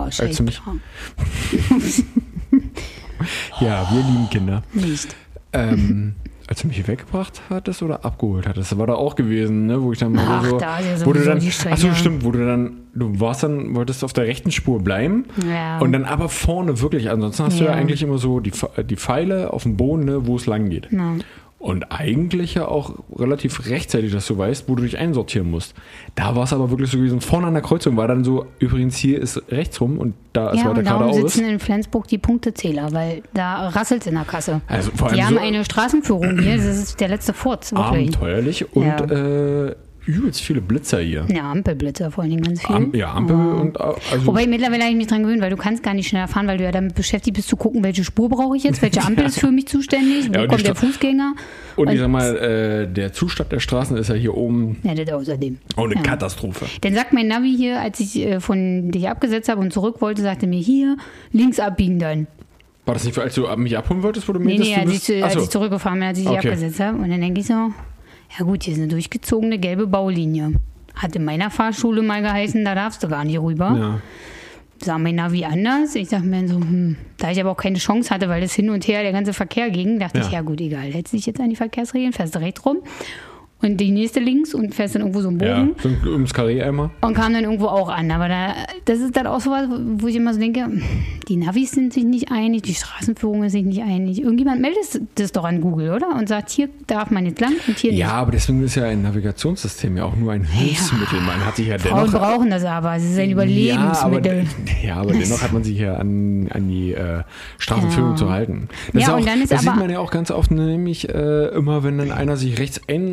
Ja, wir lieben Kinder. Nicht. Als du mich weggebracht hattest oder abgeholt hattest, das war da auch gewesen, ne, wo ich dann mal stimmt, du wolltest auf der rechten Spur bleiben und dann aber vorne wirklich, ansonsten hast du ja eigentlich immer so die Pfeile auf dem Boden, ne, wo es lang geht. Ja. Und eigentlich ja auch relativ rechtzeitig, dass du weißt, wo du dich einsortieren musst. Da war es aber wirklich so gewesen, vorne an der Kreuzung war dann so, übrigens hier ist rechts rum und da ist weiter geradeaus. Ja, und sitzen in Flensburg die Punktezähler, weil da rasselt es in der Kasse. Also vor allem die haben eine Straßenführung hier, das ist der letzte Furz. Wirklich. Abenteuerlich und übelst viele Blitzer hier. Ja, Ampelblitzer vor allen Dingen ganz viel. Ampel und... Also wobei mittlerweile habe ich mich dran gewöhnt, weil du kannst gar nicht schneller fahren, weil du ja damit beschäftigt bist zu gucken, welche Spur brauche ich jetzt, welche Ampel ist für mich zuständig, wo kommt der Fußgänger. Und ich sag mal, der Zustand der Straßen ist ja hier oben... Ja, das außerdem. Auch eine Katastrophe. Dann sagt mein Navi hier, als ich von dich abgesetzt habe und zurück wollte, sagte mir hier, links abbiegen dann. War das nicht, als du mich abholen wolltest, wo du meintest, als ich zurückgefahren bin, als ich dich abgesetzt habe. Und dann denke ich so, ja gut, hier ist eine durchgezogene gelbe Baulinie. Hat in meiner Fahrschule mal geheißen, da darfst du gar nicht rüber. Ja. Sah mein Navi anders. Ich dachte mir so, da ich aber auch keine Chance hatte, weil das hin und her der ganze Verkehr ging, dachte ich, ja gut, egal, hältst dich jetzt an die Verkehrsregeln, fährst du rechts rum und die nächste links und fährst dann irgendwo so einen Bogen. Ja, so ums Karree einmal. Und kam dann irgendwo auch an. Aber das ist dann auch so was, wo ich immer so denke, die Navis sind sich nicht einig, die Straßenführung ist sich nicht einig. Irgendjemand meldet das doch an Google, oder? Und sagt, hier darf man jetzt lang und hier nicht. Ja, aber deswegen ist ja ein Navigationssystem ja auch nur ein Hilfsmittel. Man hat sich ja dennoch... Frauen brauchen das aber, es ist ein Überlebensmittel. Aber dennoch hat man sich ja an die Straßenführung zu halten. Das sieht man ja auch ganz oft, nämlich immer, wenn dann einer sich rechts einordnet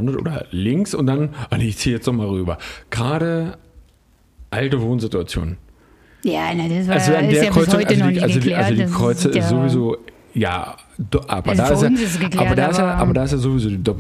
vorne oder links und dann, ich ziehe jetzt doch mal rüber. Gerade alte Wohnsituationen. Ja, das war also an der ja Kreuzung, bis heute noch nicht geklärt. Also die Kreuze ist sowieso, ja, aber da ist ja sowieso die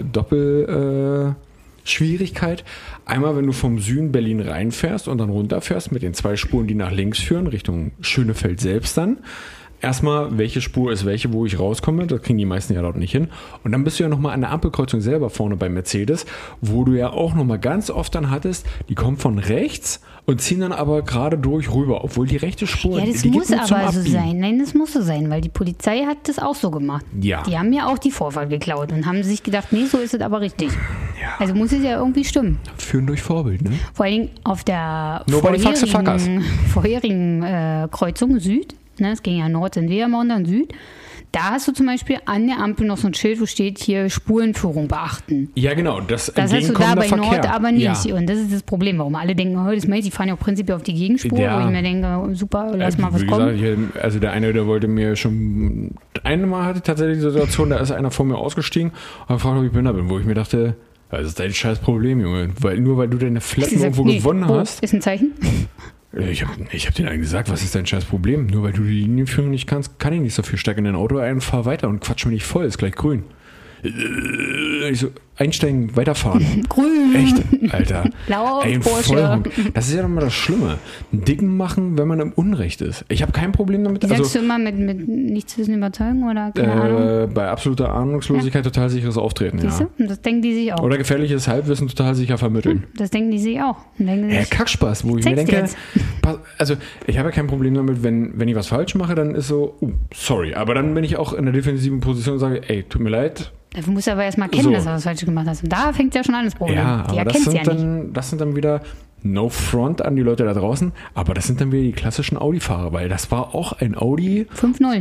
Doppel-Schwierigkeit. Einmal, wenn du vom Süden Berlin reinfährst und dann runterfährst mit den 2 Spuren, die nach links führen, Richtung Schönefeld selbst dann. Erstmal, welche Spur ist welche, wo ich rauskomme, das kriegen die meisten ja dort nicht hin. Und dann bist du ja nochmal an der Ampelkreuzung selber vorne bei Mercedes, wo du ja auch nochmal ganz oft dann hattest, die kommen von rechts und ziehen dann aber gerade durch rüber, obwohl die rechte Spur, das muss aber so sein. Nein, das muss so sein, weil die Polizei hat das auch so gemacht. Ja. Die haben ja auch die Vorfahrt geklaut und haben sich gedacht, nee, so ist es aber richtig. Ja. Also muss es ja irgendwie stimmen. Führen durch Vorbild, ne? Vor allen Dingen auf der vorherigen Kreuzung Süd, ne, es ging ja Nord, sind wir ja dann Süd, da hast du zum Beispiel an der Ampel noch so ein Schild, wo steht hier Spurenführung beachten. Ja, genau. Das hast du da bei Verkehr. Nord aber nicht. Ja. Und das ist das Problem, warum alle denken, das meint, die fahren ja auch prinzipiell auf die Gegenspur, wo ich mir denke, super, lass mal was kommen. Gesagt, also der eine, der wollte mir schon, einmal hatte ich tatsächlich die Situation, da ist einer vor mir ausgestiegen und fragte, ob ich behindert bin, wo ich mir dachte, das ist dein scheiß Problem, Junge. Nur weil du deine Flatten irgendwo gewonnen hast. Ist ein Zeichen. Ich hab denen eigentlich gesagt, was ist dein scheiß Problem? Nur weil du die Linienführung nicht kannst, kann ich nicht so viel. Steig in dein Auto ein, fahr weiter und quatsch mir nicht voll, ist gleich grün. Ich so, einsteigen, weiterfahren. Grün. Echt, Alter. Laut, Porsche. Das ist ja doch mal das Schlimme. Einen Dicken machen, wenn man im Unrecht ist. Ich habe kein Problem damit. Sagst du immer mit nichts wissen überzeugen oder keine Ahnung? Bei absoluter Ahnungslosigkeit total sicheres Auftreten, Siehst du? Das denken die sich auch. Oder gefährliches Halbwissen total sicher vermitteln. Das denken die sich auch. Kackspaß, wo ich mir denke, also ich habe ja kein Problem damit, wenn ich was falsch mache, dann ist so, sorry. Aber dann bin ich auch in der defensiven Position und sage, ey, tut mir leid. Dafür musst du aber erstmal erkennen, dass du was falsch gemacht hast. Und da fängt ja schon an das Problem. Ja, die aber das sind dann wieder no front an die Leute da draußen, aber das sind dann wieder die klassischen Audi-Fahrer, weil das war auch ein Audi 5.0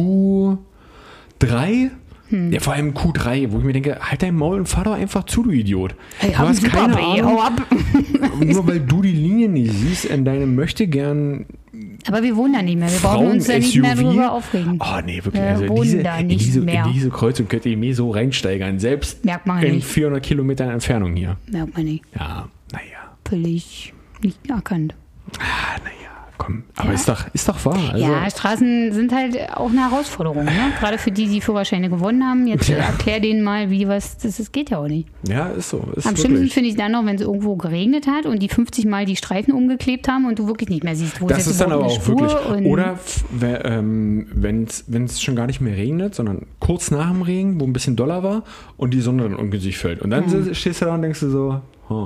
Q3. Ja, vor allem Q3, wo ich mir denke, halt dein Maul und fahr doch einfach zu, du Idiot. Hey, du hast keine Ahnung. Hau ab. Nur weil du die Linien nicht siehst in deinem Möchtegern. Aber wir wohnen da nicht mehr. Wir brauchen uns da nicht mehr drüber aufregen. Oh nee, wirklich. Wir wohnen da nicht mehr. In diese Kreuzung könnt ihr mir so reinsteigern. Selbst merkt man in nicht. 400 Kilometern Entfernung hier. Merkt man nicht. Ja, naja. Völlig nicht erkannt. Naja. Komm, aber ist doch wahr. Also ja, Straßen sind halt auch eine Herausforderung, ne? Gerade für die Führerscheine gewonnen haben. Jetzt erklär denen mal, das geht ja auch nicht. Ja, ist so. Am schlimmsten finde ich dann noch, wenn es irgendwo geregnet hat und die 50 Mal die Streifen umgeklebt haben und du wirklich nicht mehr siehst, wo das ist dann aber auch Spur wirklich. Oder wenn es schon gar nicht mehr regnet, sondern kurz nach dem Regen, wo ein bisschen doller war und die Sonne dann ungünstig fällt. Und dann stehst du da und denkst du so,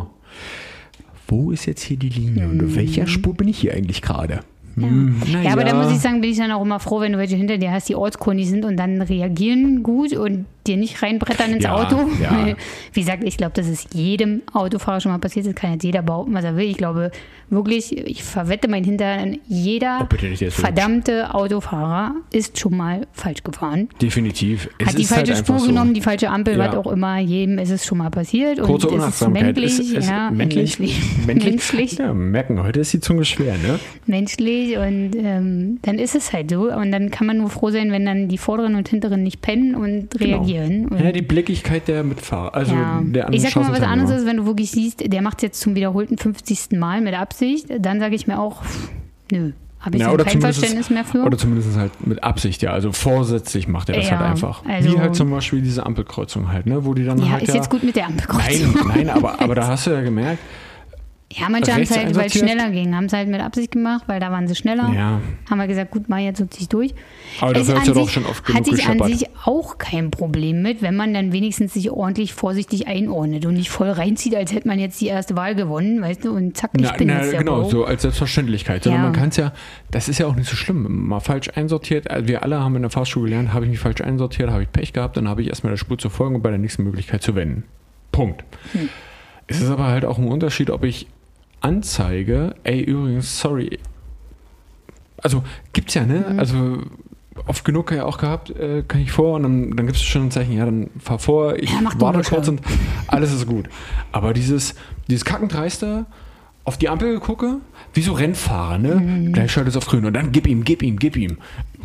wo ist jetzt hier die Linie und auf welcher Spur bin ich hier eigentlich gerade? Ja, aber da muss ich sagen, bin ich dann auch immer froh, wenn du welche hinter dir hast, die ortskundig sind und dann reagieren gut und dir nicht reinbrettern ins Auto. Ja. Wie gesagt, ich glaube, das ist jedem Autofahrer schon mal passiert. Das kann jetzt jeder behaupten, was er will. Ich glaube wirklich, ich verwette mein Hintern, jeder verdammte Autofahrer ist schon mal falsch gefahren. Definitiv. Hat die falsche Spur genommen, die falsche Ampel, was auch immer. Jedem ist es schon mal passiert. Kurze und Unachtsamkeit. Es ist menschlich. Ja, merken, heute ist die Zunge schwer, ne? Menschlich und dann ist es halt so. Und dann kann man nur froh sein, wenn dann die Vorderen und Hinteren nicht pennen und reagieren. Und ja, die Blickigkeit der Mitfahrer. Also der anderen ich sag mal, was anderes ist, wenn du wirklich siehst, der macht es jetzt zum wiederholten 50. Mal mit Absicht, dann sage ich mir auch, nö, habe ich kein Verständnis mehr für. Oder zumindest halt mit Absicht, ja. Also vorsätzlich macht er das halt einfach. Also, wie halt zum Beispiel diese Ampelkreuzung halt, ne? Wo die dann halt ist jetzt gut mit der Ampelkreuzung. Nein, aber da hast du ja gemerkt, ja, manche haben es halt, weil es schneller ging, haben es halt mit Absicht gemacht, weil da waren sie schneller. Ja. Haben wir gesagt, gut, mal jetzt ziehe ich durch. Aber das hört ja doch schon oft genug gescheppert. Hatte ich an sich gescheppert. auch kein Problem mit, wenn man dann wenigstens sich ordentlich vorsichtig einordnet und nicht voll reinzieht, als hätte man jetzt die erste Wahl gewonnen, weißt du, und zack, ich bin jetzt genau, so als Selbstverständlichkeit. Sondern man kann es ja, das ist ja auch nicht so schlimm, mal falsch einsortiert. Also wir alle haben in der Fahrschule gelernt, habe ich mich falsch einsortiert, habe ich Pech gehabt, dann habe ich erstmal der Spur zu folgen und bei der nächsten Möglichkeit zu wenden. Punkt. Es ist aber halt auch ein Unterschied, ob ich anzeige, ey, übrigens, sorry. Also, gibt's ja, ne? Also, oft genug ja auch gehabt, kann ich vor und dann gibt es schon ein Zeichen, ja, dann fahr vor, ich warte kurz und alles ist gut. Aber dieses Kackendreiste, auf die Ampel gucke, wie so Rennfahrer, ne? Gleich schaltet es auf grün und dann gib ihm.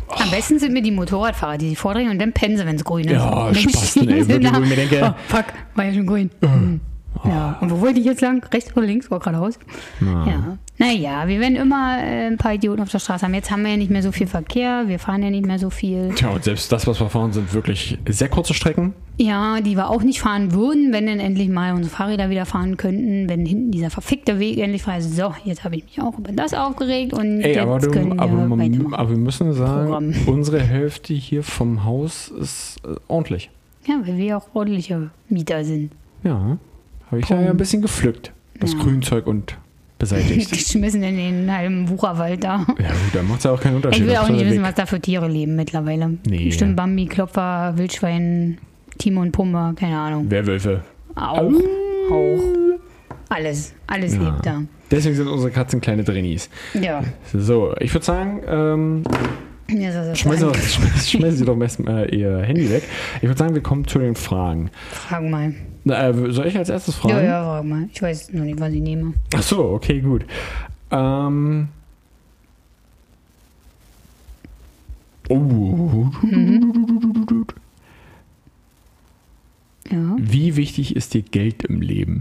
Am besten sind mir die Motorradfahrer, die sich vordrehen und dann pennen sie, wenn es grün ist. Ja, Spasten, ey. Wirklich, wo ich mir denke, oh, fuck, war ja schon grün. Ja, und wo wollte ich jetzt lang? Rechts oder links? Oder geradeaus? Ja. Naja, wir werden immer ein paar Idioten auf der Straße haben. Jetzt haben wir ja nicht mehr so viel Verkehr, wir fahren ja nicht mehr so viel. Tja, und selbst das, was wir fahren, sind wirklich sehr kurze Strecken. Ja, die wir auch nicht fahren würden, wenn dann endlich mal unsere Fahrräder wieder fahren könnten, wenn hinten dieser verfickte Weg endlich frei ist. So, jetzt habe ich mich auch über das aufgeregt und Ey, jetzt aber wir müssen sagen, Programm. Unsere Hälfte hier vom Haus ist ordentlich. Ja, weil wir auch ordentliche Mieter sind. Ja, habe ich da ja ein bisschen gepflückt. Das Grünzeug und beseitigt. Geschmissen in den halben Wucherwald da. Ja gut, da macht es ja auch keinen Unterschied. Ich will auch nicht wissen, was da für Tiere leben mittlerweile. Nee. Bestimmt Bambi, Klopfer, Wildschwein, Timon, Pumba, keine Ahnung. Werwölfe. Auch. Alles lebt da. Deswegen sind unsere Katzen kleine Drennies. Ja. So, ich würde sagen, Ja, schmeißen Sie doch mal Ihr Handy weg. Ich würde sagen, wir kommen zu den Fragen. Frag mal. Soll ich als erstes fragen? Ja, frag mal. Ich weiß noch nicht, was ich nehme. Ach so, okay, gut. Ja. Wie wichtig ist dir Geld im Leben?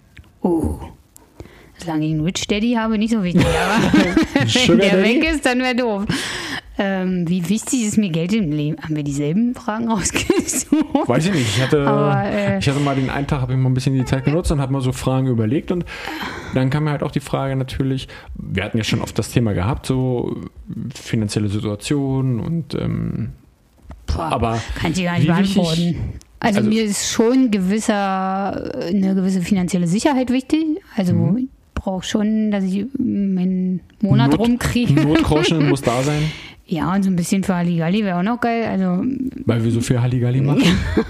Solange ich einen Rich Daddy habe, nicht so wichtig. Aber wenn der weg ist, dann wäre doof. Wie wichtig ist mir Geld im Leben? Haben wir dieselben Fragen rausgesucht? Weiß ich nicht. Ich hatte mal den einen Tag, habe ich mal ein bisschen die Zeit genutzt und habe mal so Fragen überlegt und dann kam mir halt auch die Frage natürlich, wir hatten ja schon oft das Thema gehabt, so finanzielle Situation und aber kann ich gar nicht beantworten. Also mir ist schon eine gewisse finanzielle Sicherheit wichtig. Also ich brauche schon, dass ich meinen Monat rumkriege. Notgroschen muss da sein. Ja, und so ein bisschen für Halligalli wäre auch noch geil. Also, weil wir so viel Halligalli machen.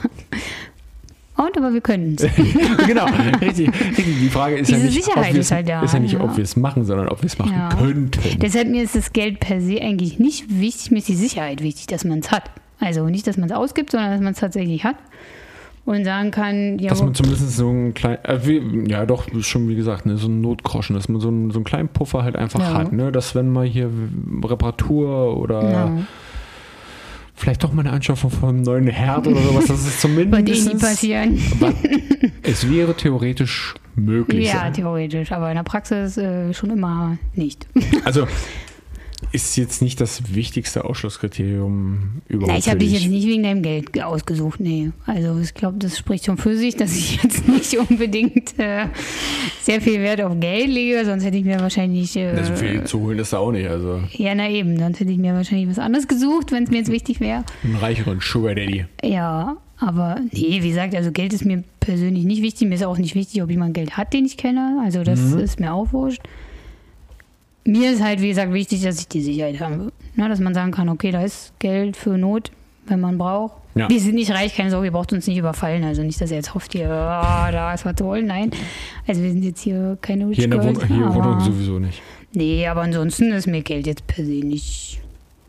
Aber wir können es. Genau, richtig. Die Frage ist ja nicht, ob wir es machen, sondern ob wir es machen könnten. Deshalb mir ist das Geld per se eigentlich nicht wichtig. Mir ist die Sicherheit wichtig, dass man es hat. Also nicht, dass man es ausgibt, sondern dass man es tatsächlich hat. Und sagen kann, ja. Dass man zumindest so einen kleinen, ja doch, schon wie gesagt, ne, so einen Notgroschen, dass man so einen kleinen Puffer halt einfach hat, ne? Dass wenn mal hier Reparatur oder vielleicht doch mal eine Anschaffung von einem neuen Herd oder sowas, das ist zumindest. Wird eh nie passieren. Es wäre theoretisch möglich. Ja, theoretisch, aber in der Praxis schon immer nicht. Also ist jetzt nicht das wichtigste Ausschlusskriterium überhaupt. Ich habe dich jetzt nicht wegen deinem Geld ausgesucht, nee. Also ich glaube, das spricht schon für sich, dass ich jetzt nicht unbedingt sehr viel Wert auf Geld lege, sonst hätte ich mir wahrscheinlich... so viel zu holen ist da auch nicht, also... Ja, na eben, sonst hätte ich mir wahrscheinlich was anderes gesucht, wenn es mir jetzt wichtig wäre. Einen reicheren Sugar Daddy. Ja, aber nee, wie gesagt, also Geld ist mir persönlich nicht wichtig. Mir ist auch nicht wichtig, ob jemand Geld hat, den ich kenne. Also das ist mir auch wurscht. Mir ist halt, wie gesagt, wichtig, dass ich die Sicherheit habe. Na, dass man sagen kann, okay, da ist Geld für Not, wenn man braucht. Ja. Wir sind nicht reich, keine Sorge, ihr braucht uns nicht überfallen. Also nicht, dass ihr jetzt hofft, da ist was zu holen. Nein, also wir sind jetzt hier keine Hier in der Wohnung sowieso nicht. Nee, aber ansonsten ist mir Geld jetzt per se nicht...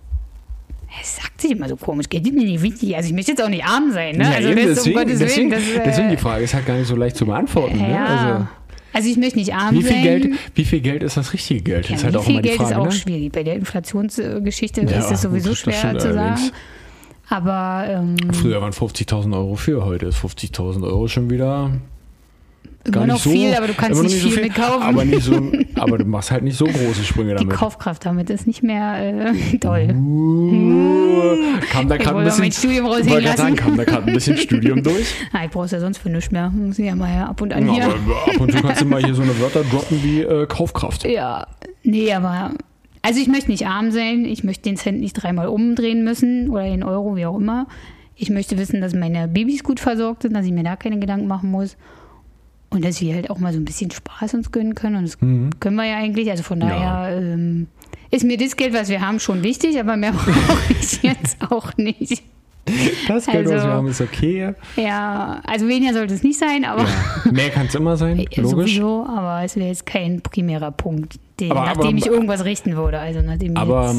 Es sagt sich immer so komisch, Geld ist mir nicht wichtig. Also ich möchte jetzt auch nicht arm sein. Ne? Ja, also deswegen die Frage ist halt gar nicht so leicht zu beantworten. Ja. Ne? Also ich möchte nicht arm sein. Wie viel Geld ist das richtige Geld? Ja, ist halt wie auch viel immer die Geld Frage, ist auch ne? schwierig. Bei der Inflationsgeschichte ist es sowieso schwer zu sagen. Aber früher waren 50.000 Euro für, heute ist 50.000 Euro schon wieder immer noch so viel, aber du kannst nicht viel mit kaufen. Aber du machst halt nicht so große Sprünge damit. Die Kaufkraft damit ist nicht mehr toll. Kam da gerade ein bisschen Studium durch? Na, ich brauch's ja sonst für nichts mehr. Muss ich ja mal ab und an hier. Aber ab und zu kannst du mal hier so eine Wörter droppen wie Kaufkraft. Ja, nee, aber... Also ich möchte nicht arm sein. Ich möchte den Cent nicht 3-mal umdrehen müssen oder den Euro, wie auch immer. Ich möchte wissen, dass meine Babys gut versorgt sind, dass ich mir da keine Gedanken machen muss. Und dass wir halt auch mal so ein bisschen Spaß uns gönnen können. Und das können wir ja eigentlich. Also von daher ist mir das Geld, was wir haben, schon wichtig. Aber mehr brauche ich jetzt auch nicht. Das Geld, was wir haben, ist okay. Ja, also weniger sollte es nicht sein. Aber mehr kann es immer sein, logisch. Sowieso, aber es wäre jetzt kein primärer Punkt, nachdem ich irgendwas richten würde. Also nachdem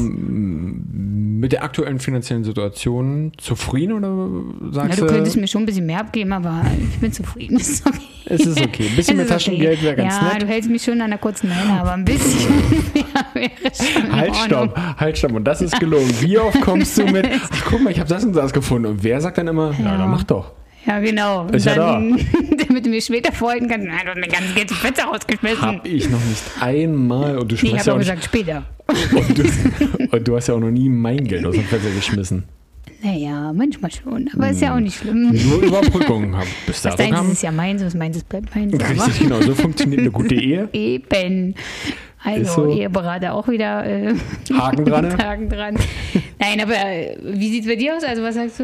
mit der aktuellen finanziellen Situation zufrieden oder sagst du? Du könntest mir schon ein bisschen mehr abgeben, aber ich bin zufrieden. Ist okay. Es ist okay. Ein bisschen mehr Taschengeld wäre ganz nett. Ja, du hältst mich schon an der kurzen Leine, aber ein bisschen wäre schon Halt, stopp. Und das ist gelogen. Wie oft kommst du mit, ach guck mal, ich habe das und das gefunden. Und wer sagt dann immer, na, dann mach doch. Ja, genau. Ist dann, ja da. Damit du mir später vorhalten kannst, nein, du hast mir ganz Geld die Fenster rausgeschmissen. Hab ich noch nicht einmal. Und du ich habe auch gesagt, später. Und du hast ja auch noch nie mein Geld aus dem Fenster geschmissen. Naja, manchmal schon, aber ist ja auch nicht schlimm. Nur Überbrückung. Was deins ist ja meins, was meins ist, bleibt meins. Richtig, genau. So funktioniert eine gute Ehe. Eben. Also, so. Eheberater auch wieder Haken dran. Haken dran. Nein, aber wie sieht es bei dir aus? Also, was sagst du?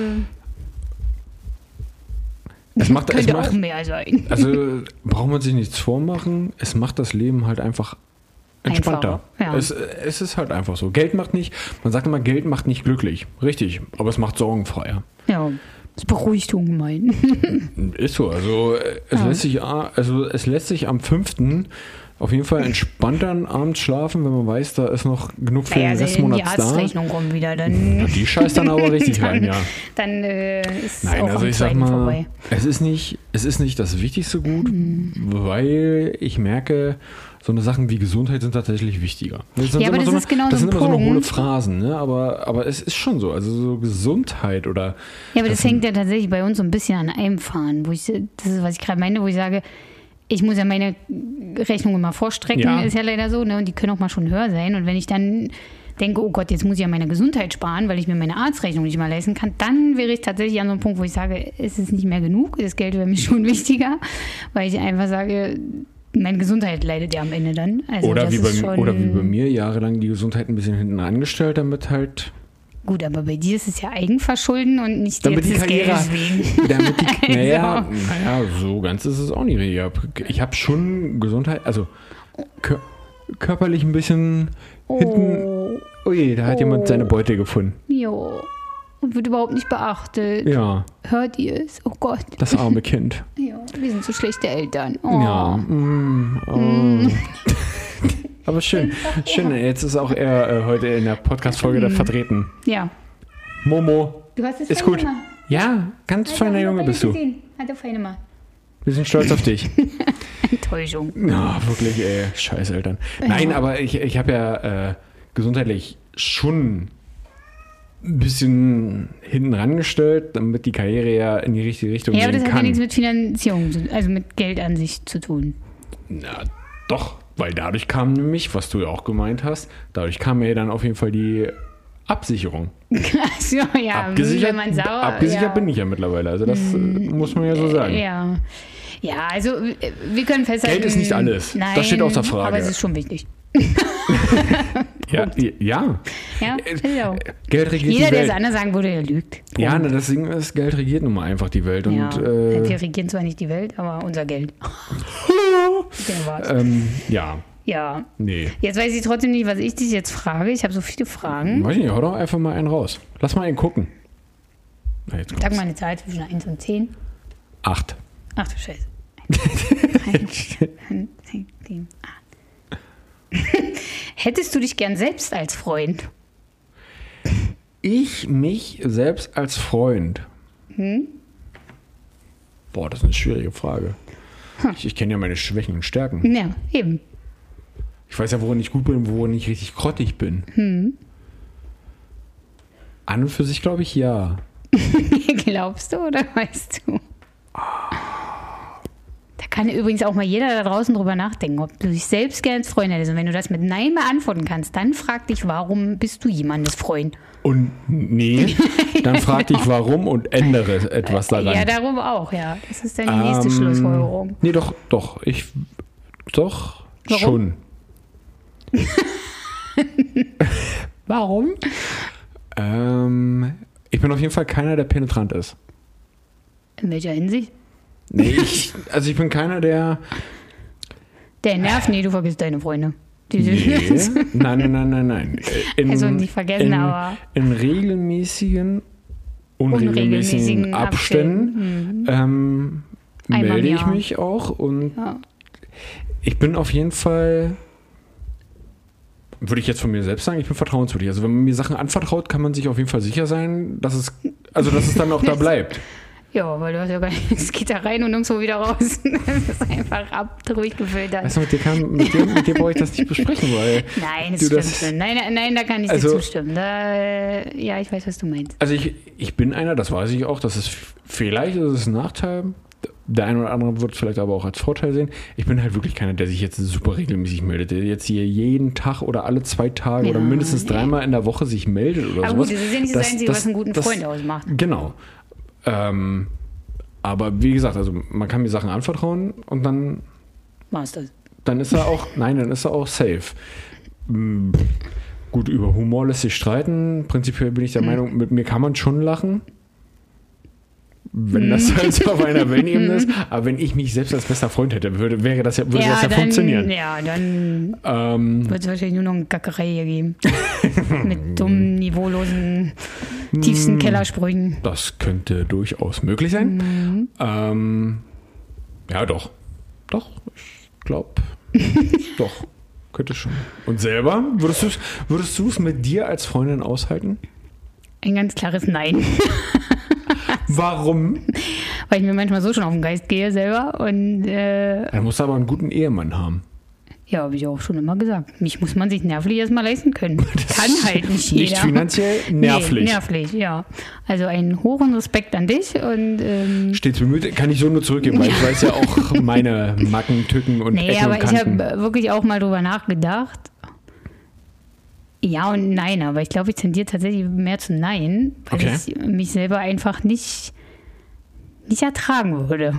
Könnte auch mehr sein. Also, braucht man sich nichts vormachen. Es macht das Leben halt einfach entspannter. Ja. Es ist halt einfach so. Geld macht nicht, man sagt immer, Geld macht nicht glücklich. Richtig, aber es macht sorgenfreier. Ja, das beruhigt ungemein. Ist so. Also es lässt sich am 5. auf jeden Fall entspannter abends schlafen, wenn man weiß, da ist noch genug für den Restmonat da. Die Arztrechnung kommt wieder. Dann die scheißt dann aber richtig rein, ja. Dann ist Nein, auch also ich sag mal, vorbei. Es ist nicht das wichtigste Gut, weil ich merke, so eine Sachen wie Gesundheit sind tatsächlich wichtiger. Das sind immer so eine hohle Phrasen, ne? Aber es ist schon so. Also so Gesundheit oder... Ja, aber das hängt ja tatsächlich bei uns so ein bisschen an einem Fahren. Das ist, was ich gerade meine, wo ich sage, ich muss ja meine Rechnung immer vorstrecken, ist ja leider so, ne? Und die können auch mal schon höher sein. Und wenn ich dann denke, oh Gott, jetzt muss ich an meiner Gesundheit sparen, weil ich mir meine Arztrechnung nicht mal leisten kann, dann wäre ich tatsächlich an so einem Punkt, wo ich sage, es ist nicht mehr genug, das Geld wäre mir schon wichtiger, weil ich einfach sage, meine Gesundheit leidet ja am Ende dann. Also oder wie bei mir, jahrelang die Gesundheit ein bisschen hinten angestellt, damit halt... Gut, aber bei dir ist es ja Eigenverschulden und nicht jetzt des Geldes wegen. Naja, so ganz ist es auch nicht. Ich habe schon Gesundheit, also körperlich ein bisschen hinten... Oh je, da hat jemand seine Beute gefunden. Jo. Und wird überhaupt nicht beachtet. Ja. Hört ihr es? Oh Gott. Das arme Kind. Ja, wir sind so schlechte Eltern. Oh. Ja. Aber schön. Jetzt ist auch er heute in der Podcast-Folge da vertreten. Ja. Momo. Du hast es ist gut. Gemacht. Ja, ganz feiner Junge bist du. Hat er feine gemacht. Wir sind stolz auf dich. Enttäuschung. Ja, wirklich, ey. Scheiß Eltern. Ja. Nein, aber ich habe ja gesundheitlich schon ein bisschen hinten rangestellt, damit die Karriere ja in die richtige Richtung gehen kann. Ja, aber das hat ja nichts mit Finanzierung, also mit Geld an sich zu tun. Na, doch, weil dadurch kam nämlich, was du ja auch gemeint hast, dadurch kam ja dann auf jeden Fall die Absicherung. So, ja, abgesichert bin ich ja mittlerweile, also das muss man ja so sagen. Ja, also wir können festhalten... Geld ist nicht alles, nein, das steht außer Frage. Aber es ist schon wichtig. Ja. Geld regiert die Welt. Jeder, der es anders sagen würde, der lügt. Punkt. Ja, das Ding ist, Geld regiert nun mal einfach die Welt. Und, wir regieren zwar nicht die Welt, aber unser Geld. Ja. Nee. Jetzt weiß ich trotzdem nicht, was ich dich jetzt frage. Ich habe so viele Fragen. Weiß nicht, hau doch einfach mal einen raus. Lass mal einen gucken. Sag mal eine Zahl zwischen 1 und 10. 8. Ach du Scheiße. 10, 8. Hättest du dich gern selbst als Freund? Ich mich selbst als Freund? Boah, das ist eine schwierige Frage. Ich kenne ja meine Schwächen und Stärken. Ja, eben. Ich weiß ja, worin ich gut bin und worin ich richtig grottig bin. An und für sich glaube ich ja. Glaubst du oder weißt du? Da kann übrigens auch mal jeder da draußen drüber nachdenken, ob du dich selbst gerne als Freund hättest. Und wenn du das mit Nein beantworten kannst, dann frag dich, warum bist du jemandes Freund? Und nee, dann frag dich, warum und ändere etwas daran. Ja, darum auch, ja. Das ist dann die nächste Schlussfolgerung. Nee, doch. Warum? Schon. Warum? Ich bin auf jeden Fall keiner, der penetrant ist. In welcher Hinsicht? Nee, ich bin keiner, der... Der nervt? Nee, du vergisst deine Freunde. Nein. Also nicht vergessen, aber... In regelmäßigen, unregelmäßigen Abständen melde ich mich auch und ich bin auf jeden Fall... Würde ich jetzt von mir selbst sagen, ich bin vertrauenswürdig. Also wenn man mir Sachen anvertraut, kann man sich auf jeden Fall sicher sein, dass es dann auch da bleibt. Ja, weil du hast ja gar nicht, es geht da rein und nirgendwo wieder raus. Das ist einfach durchgefiltert. Weißt du, mit dir brauche ich das nicht besprechen, weil... Nein, das stimmt. Nein, da kann ich dir zustimmen. Ja, ich weiß, was du meinst. Also ich bin einer, das weiß ich auch, das ist vielleicht ist es ein Nachteil. Der eine oder andere wird es vielleicht aber auch als Vorteil sehen. Ich bin halt wirklich keiner, der sich jetzt super regelmäßig meldet, der jetzt hier jeden Tag oder alle 2 Tage oder mindestens 3-mal in der Woche sich meldet oder sowas. Aber gut, das ist ja nicht das Einzige, was einen guten Freund ausmacht. Genau. Aber wie gesagt, also man kann mir Sachen anvertrauen und dann Was das? Dann ist er auch safe. Gut, über Humor lässt sich streiten. Prinzipiell bin ich der Meinung, mit mir kann man schon lachen. Wenn das halt so auf einer Wellenebene ist. Aber wenn ich mich selbst als bester Freund hätte, würde das ja funktionieren. Ja, dann wird es wahrscheinlich nur noch eine Gackerei hier geben. Mit dummen, niveaulosen, tiefsten Kellersprüchen. Das könnte durchaus möglich sein. Ja, doch. Doch, ich glaube. Doch, könnte schon. Und selber? Würdest du es mit dir als Freundin aushalten? Ein ganz klares Nein. Warum? Weil ich mir manchmal so schon auf den Geist gehe selber. Und, er muss aber einen guten Ehemann haben. Ja, habe ich auch schon immer gesagt. Mich muss man sich nervlich erstmal leisten können. Kann halt nicht jeder. Nicht finanziell, nervlich. Nee, nervlich, ja. Also einen hohen Respekt an dich. Und, stets bemüht, kann ich so nur zurückgeben, weil ich weiß ja auch meine Macken, Tücken und Ecken und Kanten. Ich habe wirklich auch mal drüber nachgedacht. Ja und nein, aber ich glaube, ich tendiere tatsächlich mehr zu nein, weil ich mich selber einfach nicht ertragen würde.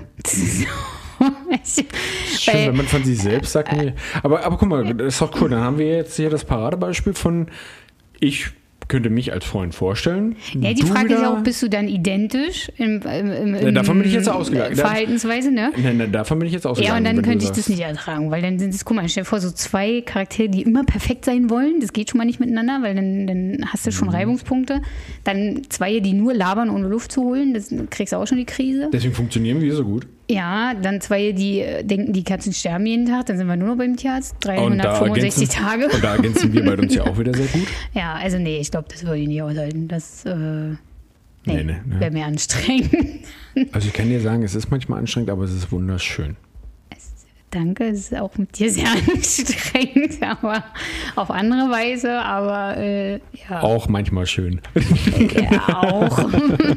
Schön, wenn man von sich selbst sagt, nee. Aber guck mal, das ist doch cool. Dann haben wir jetzt hier das Paradebeispiel von ich könnte mich als Freund vorstellen. Ja, die Frage ist ja auch, bist du dann identisch davon bin ich jetzt ausgegangen. Verhaltensweise, ne? Nein, davon bin ich jetzt ausgegangen. Ja, und dann könnte ich das nicht ertragen, weil dann sind es, guck mal, stell dir vor, so 2 Charaktere, die immer perfekt sein wollen, das geht schon mal nicht miteinander, weil dann hast du schon Reibungspunkte. Dann 2, die nur labern, ohne Luft zu holen, das kriegst du auch schon die Krise. Deswegen funktionieren wir so gut. Ja, dann 2, die denken, die Katzen sterben jeden Tag, dann sind wir nur noch beim Tierarzt, 365 Tage. Und da ergänzen wir bei uns ja auch wieder sehr gut. Ja, also nee, ich glaube, das würde ich nicht aushalten. Das wäre mir anstrengend. Also ich kann dir sagen, es ist manchmal anstrengend, aber es ist wunderschön. Danke, es ist auch mit dir sehr anstrengend, aber auf andere Weise, aber ja. Auch manchmal schön. Ja, auch.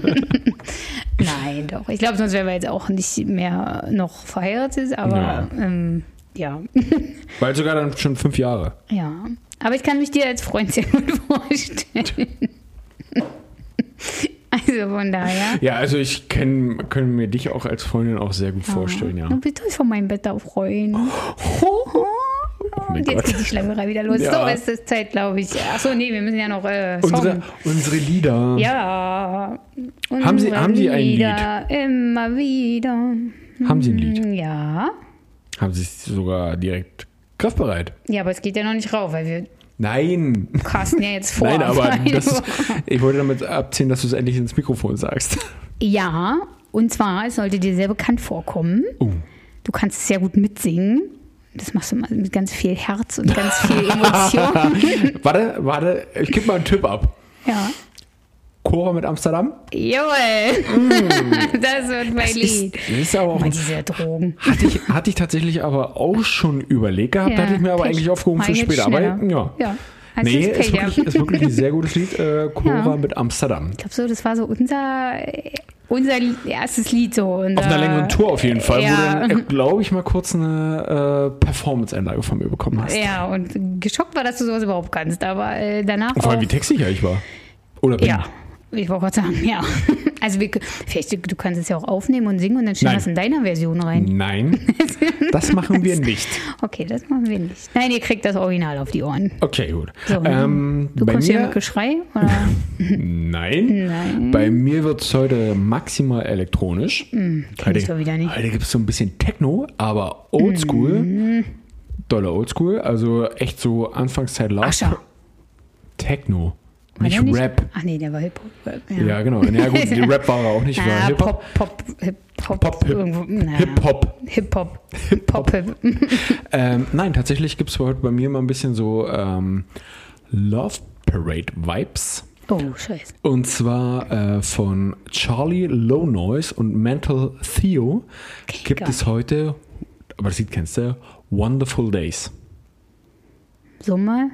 Nein, doch. Ich glaube, sonst wären wir jetzt auch nicht mehr noch verheiratet, aber ja. Bald sogar dann schon 5 Jahre. Ja, aber ich kann mich dir als Freund sehr gut vorstellen. Also von daher. Ja, also ich kann mir dich auch als Freundin auch sehr gut vorstellen, ja. Du bist von meinem Bett auf freuen. Und jetzt geht die Schlemmerei wieder los. Ja. So ist es Zeit, glaube ich. Achso, nee, wir müssen ja noch unsere Lieder. Ja. Haben Sie ein Lied? Immer wieder. Haben Sie ein Lied? Ja. Haben Sie es sogar direkt griffbereit? Ja, aber es geht ja noch nicht rauf, weil wir Nein. casten ja jetzt vor. Nein, aber ich wollte damit abziehen, dass du es endlich ins Mikrofon sagst. Ja, und zwar, es sollte dir sehr bekannt vorkommen. Du kannst es sehr gut mitsingen. Das machst du mal mit ganz viel Herz und ganz viel Emotion. Warte, ich gebe mal einen Tipp ab. Ja. Cora mit Amsterdam? Jawohl. Das wird mein Lied. Das ist aber auch diese Drogen. Hatte ich tatsächlich aber auch schon überlegt gehabt, hatte ich mir aber eigentlich aufgehoben für später. Aber ja. Nee, ist wirklich ein sehr gutes Lied. Cora mit Amsterdam. Ich glaube so, das war so unser erstes Lied. So auf einer längeren Tour auf jeden Fall, wo du dann, glaube ich, mal kurz eine Performance-Einlage von mir bekommen hast. Ja, und geschockt war, dass du sowas überhaupt kannst. Aber danach und vor allem, wie textsicher ich war. Oder bin. Ja. Ich wollte gerade sagen, ja. Also vielleicht, du kannst es ja auch aufnehmen und singen und dann stellen wir es in deiner Version rein. Nein, das machen wir nicht. Okay, das machen wir nicht. Nein, ihr kriegt das Original auf die Ohren. Okay, gut. So, du kommst hier mit Geschrei? Oder? Nein. Bei mir wird es heute maximal elektronisch. Heute wieder nicht. Heute gibt es so ein bisschen Techno, aber Oldschool. Dolle Oldschool. Also echt so Anfangszeit Love. Techno. Nicht Rap. Ach nee, der war Hip-Hop. Ja, genau. Ja gut, die Rap war er auch nicht. War Hip-Hop. Hip-Hop. Nein, tatsächlich gibt es heute bei mir mal ein bisschen so Love Parade Vibes. Oh, scheiße. Und zwar von Charlie Low Noise und Mental Theo gibt es heute, aber das Lied kennst du, Wonderful Days. So mal.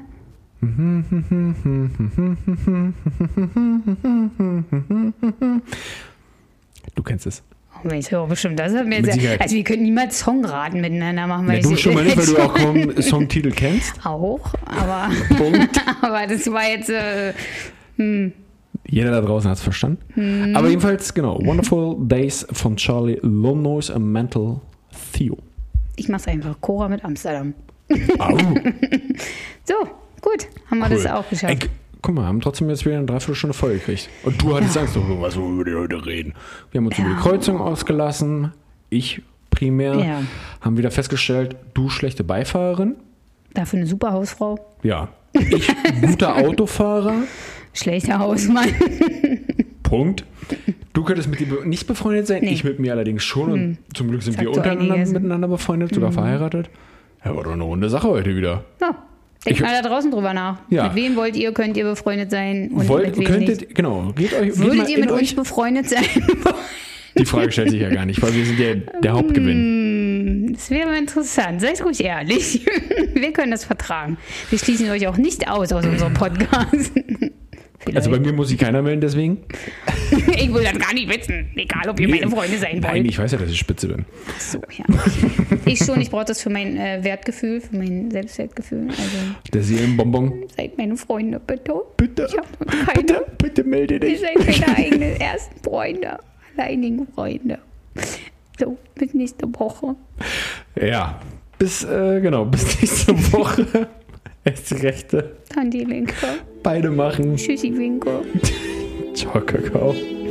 Du kennst es. Oh, ich höre bestimmt das. Also wir können niemals Songraten miteinander machen. Weil du schon mal nicht, weil du auch kaum Songtitel kennst. Auch, aber, aber das war jetzt... Jeder da draußen hat es verstanden. Aber jedenfalls, genau, Wonderful Days von Charlie Low Noise und Mental Theo. Ich mach's einfach. Cora mit Amsterdam. Au. So, gut. Haben wir das auch geschafft. Guck mal, haben trotzdem jetzt wieder eine Dreiviertelstunde voll gekriegt. Und du hattest Angst, was wir über die heute reden. Wir haben uns über die Kreuzung ausgelassen. Ich primär. Ja. Haben wieder festgestellt, du schlechte Beifahrerin. Dafür eine super Hausfrau. Ja. Ich guter Autofahrer. Schlechter Hausmann. Punkt. Du könntest mit dir nicht befreundet sein, ich mit mir allerdings schon. Und zum Glück sind wir untereinander miteinander befreundet, sogar verheiratet. Ja, war doch eine runde Sache heute wieder. Ja. Denkt mal da draußen drüber nach. Ja. Mit wem könnt ihr befreundet sein und mit wem nicht? Genau. Würdet ihr mit uns befreundet sein? Die Frage stellt sich ja gar nicht, weil wir sind ja der Hauptgewinn. Das wäre mal interessant. Seid ruhig ehrlich. Wir können das vertragen. Wir schließen euch auch nicht aus unserem Podcast. Also bei mir muss sich keiner melden, deswegen. Ich will das gar nicht wissen. Egal, ob ihr meine Freunde sein wollt. Nein, ich weiß ja, dass ich spitze bin. So, ja. Ich schon, ich brauche das für mein Wertgefühl, für mein Selbstwertgefühl. Also, der Seelenbonbon. Seid meine Freunde, bitte. Bitte. Ich habe keine. Bitte melde dich. Ihr seid meine eigenen ersten Freunde. Alleinigen Freunde. So, bis nächste Woche. Ja, bis nächste Woche. Erste Rechte. Dann die Linke. Beide machen. Tschüssi, Winke. Ciao, Kakao.